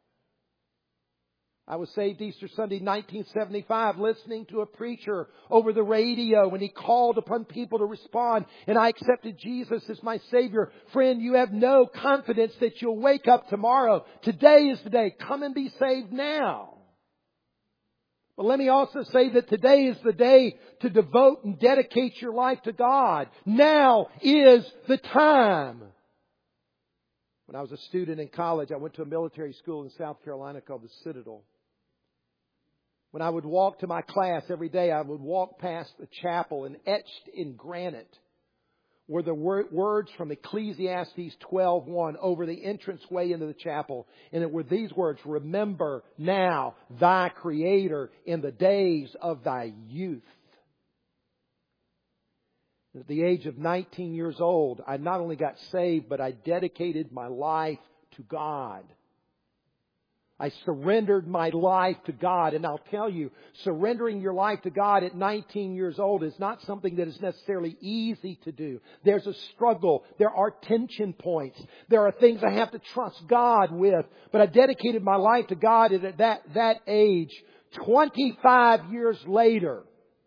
I was saved Easter Sunday 1975 listening to a preacher over the radio when he called upon people to respond, and I accepted Jesus as my Savior. Friend, you have no confidence that you'll wake up tomorrow. Today is the day. Come and be saved now. But let me also say that today is the day to devote and dedicate your life to God. Now is the time. When I was a student in college, I went to a military school in South Carolina called the Citadel. When I would walk to my class every day, I would walk past the chapel, and etched in granite were the words from Ecclesiastes 12:1 over the entranceway into the chapel. And it were these words, remember now thy Creator in the days of thy youth. At the age of 19 years old, I not only got saved, but I dedicated my life to God. I surrendered my life to God. And I'll tell you, surrendering your life to God at 19 years old is not something that is necessarily easy to do. There's a struggle. There are tension points. There are things I have to trust God with. But I dedicated my life to God at that age. 25 years later,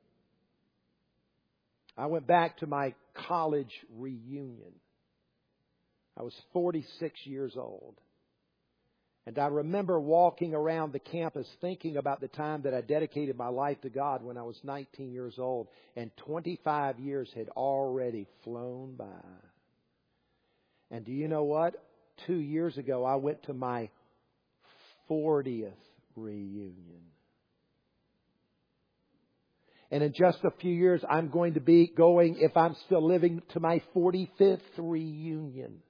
I went back to my college reunion. I was 46 years old. And I remember walking around the campus thinking about the time that I dedicated my life to God when I was 19 years old. And 25 years had already flown by. And do you know what? 2 years ago, I went to my 40th reunion. And in just a few years, I'm going to be going, if I'm still living, to my 45th reunion.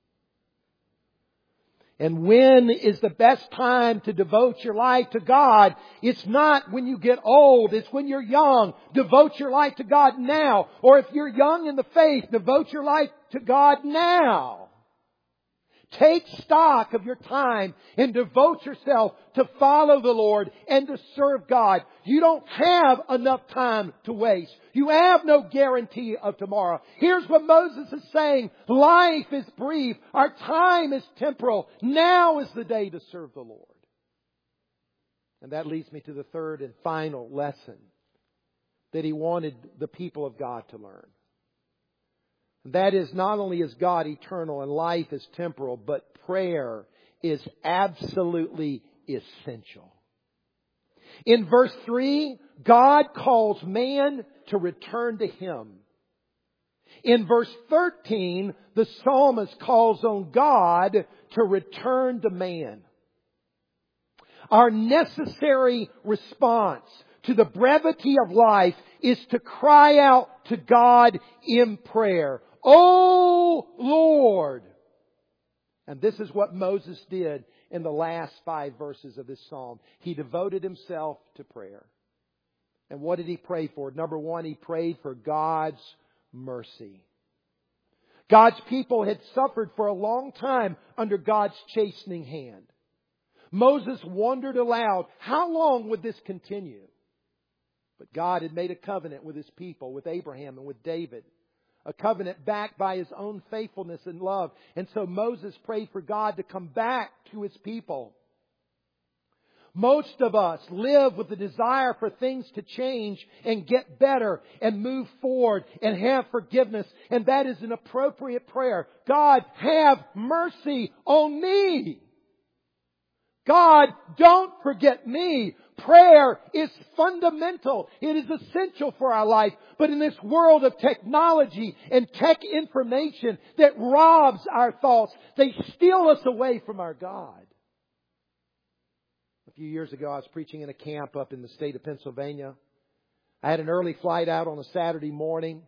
And when is the best time to devote your life to God? It's not when you get old. It's when you're young. Devote your life to God now. Or if you're young in the faith, devote your life to God now. Take stock of your time and devote yourself to follow the Lord and to serve God. You don't have enough time to waste. You have no guarantee of tomorrow. Here's what Moses is saying. Life is brief. Our time is temporal. Now is the day to serve the Lord. And that leads me to the third and final lesson that he wanted the people of God to learn. That is, not only is God eternal and life is temporal, but prayer is absolutely essential. In verse 3, God calls man to return to Him. In verse 13, the psalmist calls on God to return to man. Our necessary response to the brevity of life is to cry out to God in prayer. Oh Lord! And this is what Moses did in the last 5 verses of this psalm. He devoted himself to prayer. And what did he pray for? Number 1, he prayed for God's mercy. God's people had suffered for a long time under God's chastening hand. Moses wondered aloud, how long would this continue? But God had made a covenant with His people, with Abraham and with David. A covenant backed by His own faithfulness and love. And so Moses prayed for God to come back to His people. Most of us live with the desire for things to change and get better and move forward and have forgiveness. And that is an appropriate prayer. God, have mercy on me. God, don't forget me. Prayer is fundamental. It is essential for our life. But in this world of technology and tech information that robs our thoughts, they steal us away from our God. A few years ago, I was preaching in a camp up in the state of Pennsylvania. I had an early flight out on a Saturday morning.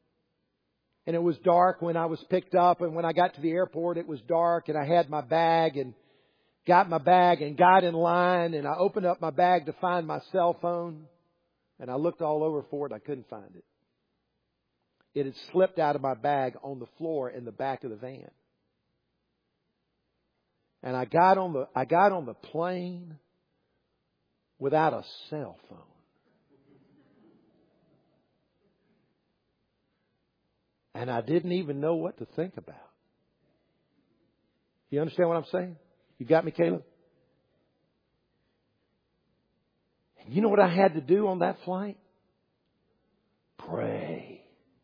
And it was dark when I was picked up. And when I got to the airport, it was dark. And I had my bag and got my bag and got in line. And I opened up my bag to find my cell phone. And I looked all over for it. I couldn't find it. It had slipped out of my bag on the floor in the back of the van. And I got on the plane without a cell phone. And I didn't even know what to think about. You understand what I'm saying? You got me, Caleb? And you know what I had to do on that flight? Pray.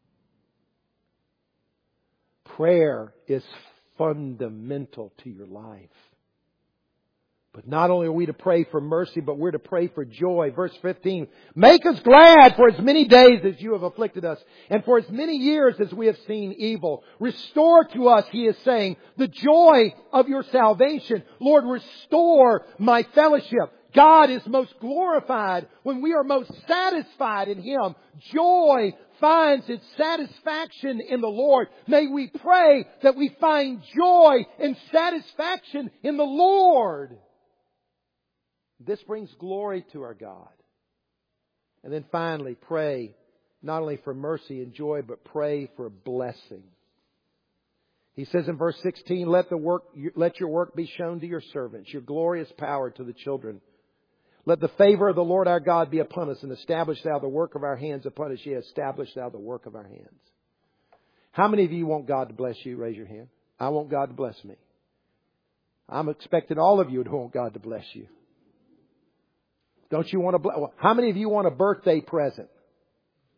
Prayer is fundamental to your life. But not only are we to pray for mercy, but we're to pray for joy. Verse 15, make us glad for as many days as you have afflicted us, and for as many years as we have seen evil. Restore to us, he is saying, the joy of your salvation. Lord, restore my fellowship. God is most glorified when we are most satisfied in Him. Joy finds its satisfaction in the Lord. May we pray that we find joy and satisfaction in the Lord. This brings glory to our God. And then finally, pray not only for mercy and joy, but pray for blessing. He says in verse 16, let your work be shown to your servants, your glorious power to the children. Let the favor of the Lord our God be upon us, and establish thou the work of our hands upon us. Yea, establish thou the work of our hands. How many of you want God to bless you? Raise your hand. I want God to bless me. I'm expecting all of you to want God to bless you. Don't you want to? How many of you want a birthday present?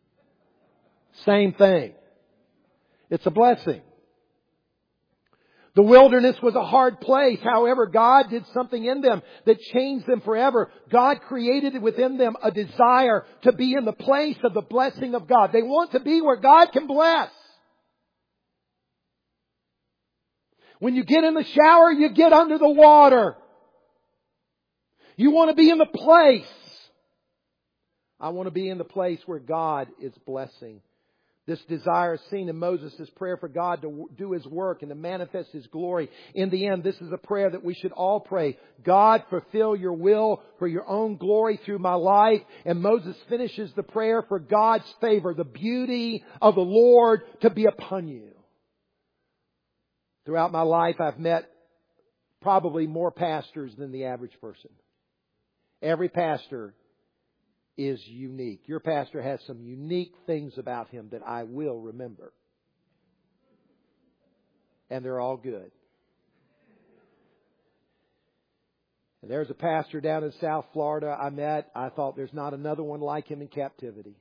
Same thing. It's a blessing. The wilderness was a hard place. However, God did something in them that changed them forever. God created within them a desire to be in the place of the blessing of God. They want to be where God can bless. When you get in the shower, you get under the water. You want to be in the place. I want to be in the place where God is blessing. This desire is seen in Moses' prayer for God to do His work and to manifest His glory. In the end, this is a prayer that we should all pray. God, fulfill your will for your own glory through my life. And Moses finishes the prayer for God's favor, the beauty of the Lord to be upon you. Throughout my life, I've met probably more pastors than the average person. Every pastor is unique. Your pastor has some unique things about him that I will remember. And they're all good. And there's a pastor down in South Florida I met. I thought there's not another one like him in captivity.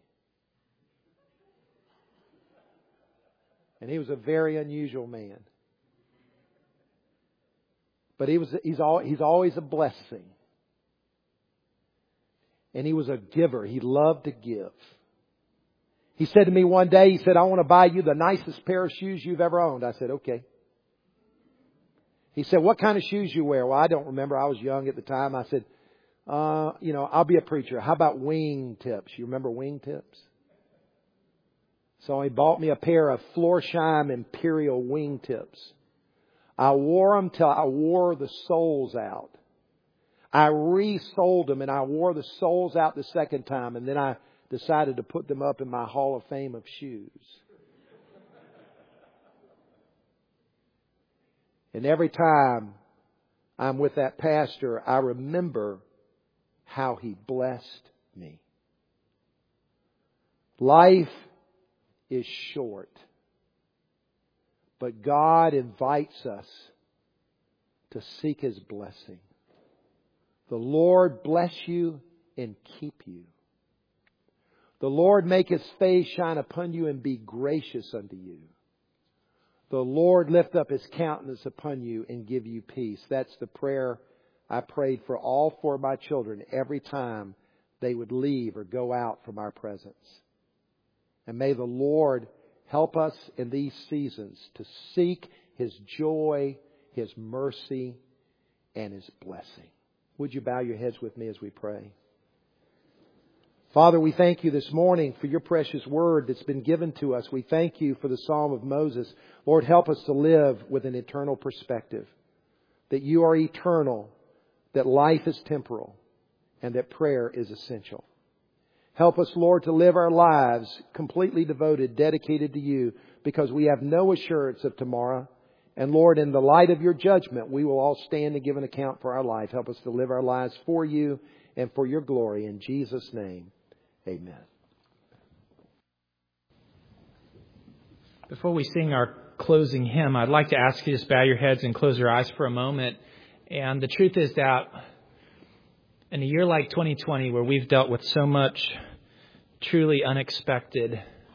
And he was a very unusual man. But he's always a blessing. And he was a giver. He loved to give. He said to me one day, he said, I want to buy you the nicest pair of shoes you've ever owned. I said, okay. He said, what kind of shoes you wear? Well, I don't remember. I was young at the time. I said, I'll be a preacher. How about wing tips? You remember wing tips? So he bought me a pair of Florsheim Imperial wing tips. I wore them till I wore the soles out. I resoled them and I wore the soles out the second time, and then I decided to put them up in my Hall of Fame of shoes. And every time I'm with that pastor, I remember how he blessed me. Life is short, but God invites us to seek His blessing. The Lord bless you and keep you. The Lord make His face shine upon you and be gracious unto you. The Lord lift up His countenance upon you and give you peace. That's the prayer I prayed for all four of my children every time they would leave or go out from our presence. And may the Lord help us in these seasons to seek His joy, His mercy, and His blessing. Would you bow your heads with me as we pray? Father, we thank you this morning for your precious word that's been given to us. We thank you for the Psalm of Moses. Lord, help us to live with an eternal perspective. That you are eternal, that life is temporal, and that prayer is essential. Help us, Lord, to live our lives completely devoted, dedicated to you, because we have no assurance of tomorrow. And Lord, in the light of your judgment, we will all stand and give an account for our life. Help us to live our lives for you and for your glory. In Jesus' name, amen. Before we sing our closing hymn, I'd like to ask you to just bow your heads and close your eyes for a moment. And the truth is that in a year like 2020, where we've dealt with so much truly unexpected,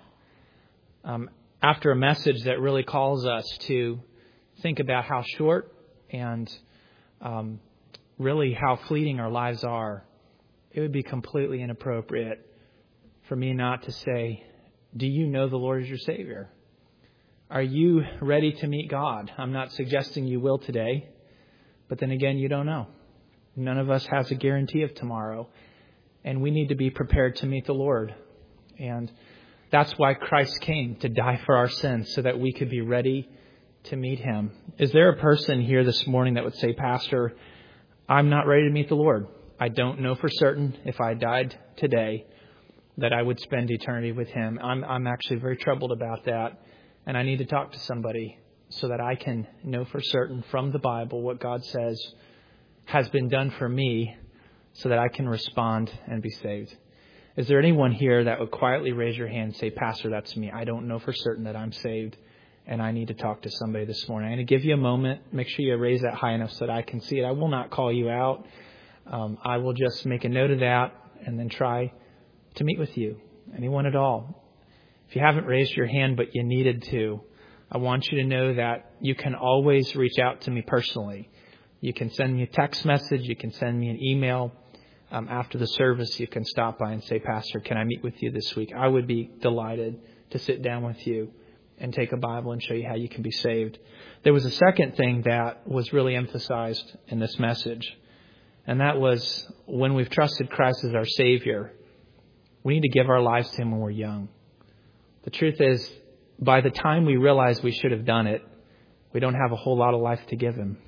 after a message that really calls us to think about how short and really how fleeting our lives are, it would be completely inappropriate for me not to say, do you know the Lord as your Savior? Are you ready to meet God? I'm not suggesting you will today, but then again, you don't know. None of us has a guarantee of tomorrow, and we need to be prepared to meet the Lord. And that's why Christ came, to die for our sins, so that we could be ready to meet Him. Is there a person here this morning that would say, Pastor, I'm not ready to meet the Lord. I don't know for certain if I died today that I would spend eternity with Him. I'm actually very troubled about that, and I need to talk to somebody so that I can know for certain from the Bible what God says has been done for me, so that I can respond and be saved. Is there anyone here that would quietly raise your hand and say, Pastor, that's me. I don't know for certain that I'm saved, and I need to talk to somebody this morning. I'm going to give you a moment. Make sure you raise that high enough so that I can see it. I will not call you out. I will just make a note of that and then try to meet with you. Anyone at all? If you haven't raised your hand but you needed to, I want you to know that you can always reach out to me personally. You can send me a text message. You can send me an email. After the service, you can stop by and say, Pastor, can I meet with you this week? I would be delighted to sit down with you and take a Bible and show you how you can be saved. There was a second thing that was really emphasized in this message, and that was when we've trusted Christ as our Savior, we need to give our lives to Him when we're young. The truth is, by the time we realize we should have done it, we don't have a whole lot of life to give Him.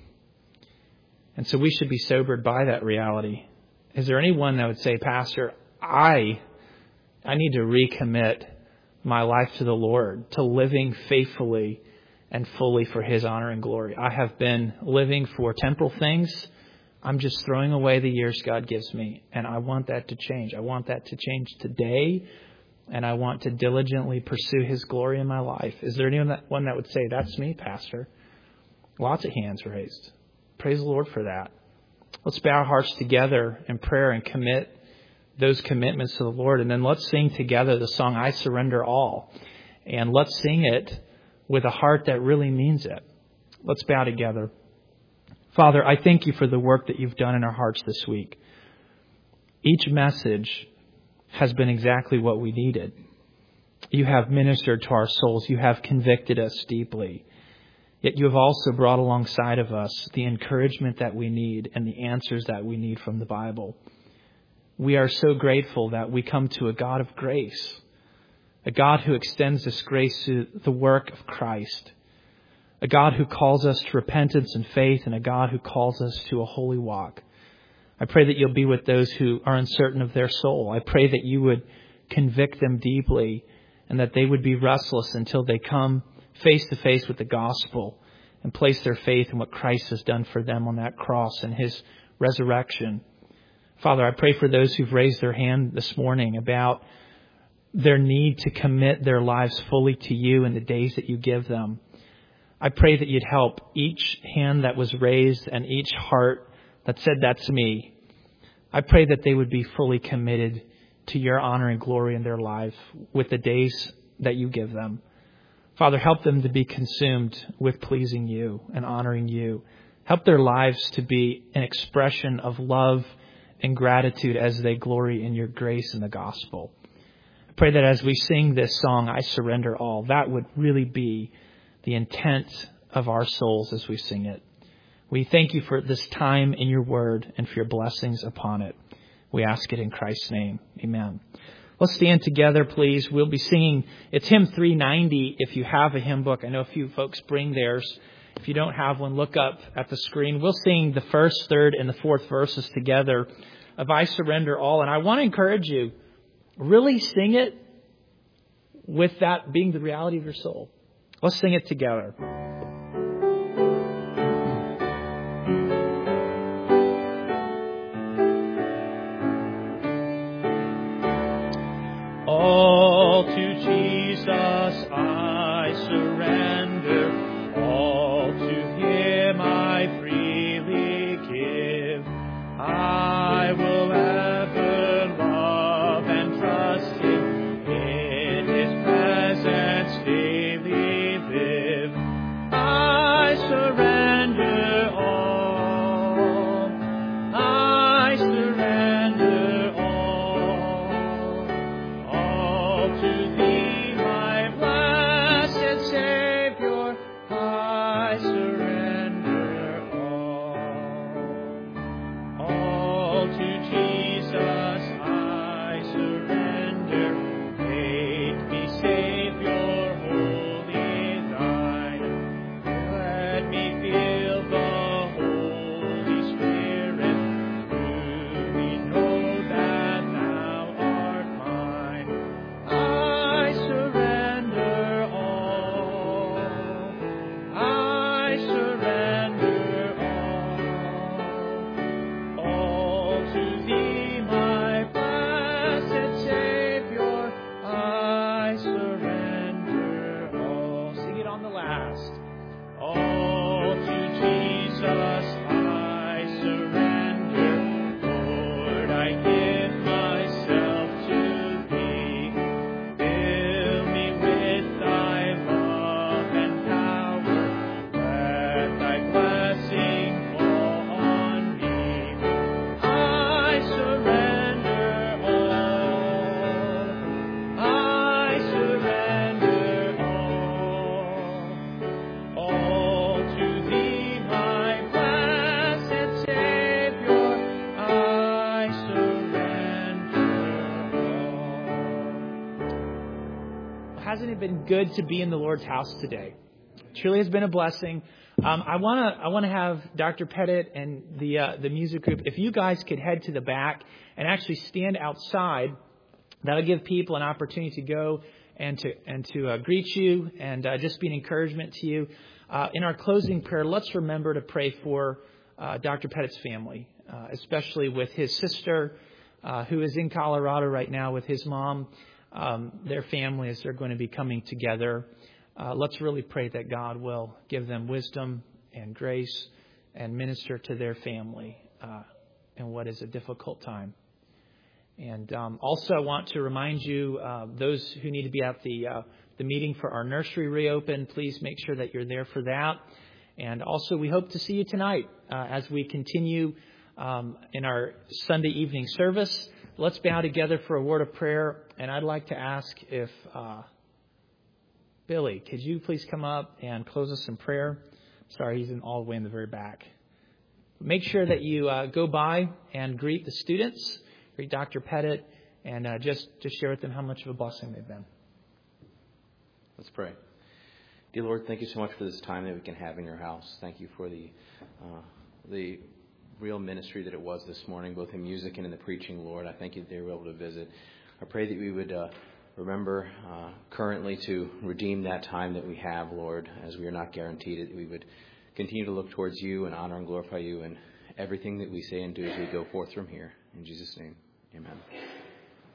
And so we should be sobered by that reality. Is there anyone that would say, Pastor, I need to recommit my life to the Lord, to living faithfully and fully for His honor and glory? I have been living for temporal things. I'm just throwing away the years God gives me, and I want that to change. I want that to change today, and I want to diligently pursue His glory in my life. Is there anyone that would say, that's me, Pastor? Lots of hands raised. Praise the Lord for that. Let's bow our hearts together in prayer and commit those commitments to the Lord. And then let's sing together the song, I Surrender All. And let's sing it with a heart that really means it. Let's bow together. Father, I thank You for the work that You've done in our hearts this week. Each message has been exactly what we needed. You have ministered to our souls. You have convicted us deeply. Yet You have also brought alongside of us the encouragement that we need and the answers that we need from the Bible. We are so grateful that we come to a God of grace, a God who extends this grace to the work of Christ, a God who calls us to repentance and faith, and a God who calls us to a holy walk. I pray that You'll be with those who are uncertain of their soul. I pray that You would convict them deeply and that they would be restless until they come face to face with the gospel and place their faith in what Christ has done for them on that cross and His resurrection. Father, I pray for those who've raised their hand this morning about their need to commit their lives fully to You in the days that You give them. I pray that You'd help each hand that was raised and each heart that said, that's me. I pray that they would be fully committed to Your honor and glory in their life with the days that You give them. Father, help them to be consumed with pleasing You and honoring You. Help their lives to be an expression of love and gratitude as they glory in Your grace and the gospel. I pray that as we sing this song, I Surrender All, that would really be the intent of our souls as we sing it. We thank You for this time in Your word and for Your blessings upon it. We ask it in Christ's name. Amen. Let's stand together, please. We'll be singing, it's hymn 390 if you have a hymn book. I know a few folks bring theirs. If you don't have one, look up at the screen. We'll sing the first, third, and the fourth verses together of I Surrender All. And I want to encourage you, really sing it with that being the reality of your soul. Let's sing it together. All to Jesus I surrender, all to Him I freely give. I will ever love and trust Him, in His presence daily live. I surrender all, I surrender all to Thee, my blessed Savior. hasn't it been good to be in the Lord's house today? It truly has been a blessing. I want to have Dr. Pettit and the music group, if you guys could head to the back and actually stand outside. That'll give people an opportunity to go and to greet you and just be an encouragement to you. In our closing prayer, let's remember to pray for Dr. Pettit's family, especially with his sister, who is in Colorado right now with his mom. Their families are going to be coming together. Let's really pray that God will give them wisdom and grace and minister to their family in what is a difficult time. And also I want to remind you, those who need to be at the meeting for our nursery reopen, please make sure that you're there for that. And also we hope to see you tonight as we continue in our Sunday evening service. Let's bow together for a word of prayer. And I'd like to ask if Billy, could you please come up and close us in prayer? Sorry, he's all the way in the very back. Make sure that you go by and greet the students, greet Dr. Pettit, and just share with them how much of a blessing they've been. Let's pray. Dear Lord, thank you so much for this time that we can have in your house. Thank you for the real ministry that it was this morning, both in music and in the preaching, Lord. I thank you that they were able to visit. I pray that we would remember currently to redeem that time that we have, Lord, as we are not guaranteed it. We would continue to look towards you and honor and glorify you in everything that we say and do as we go forth from here. In Jesus' name, amen.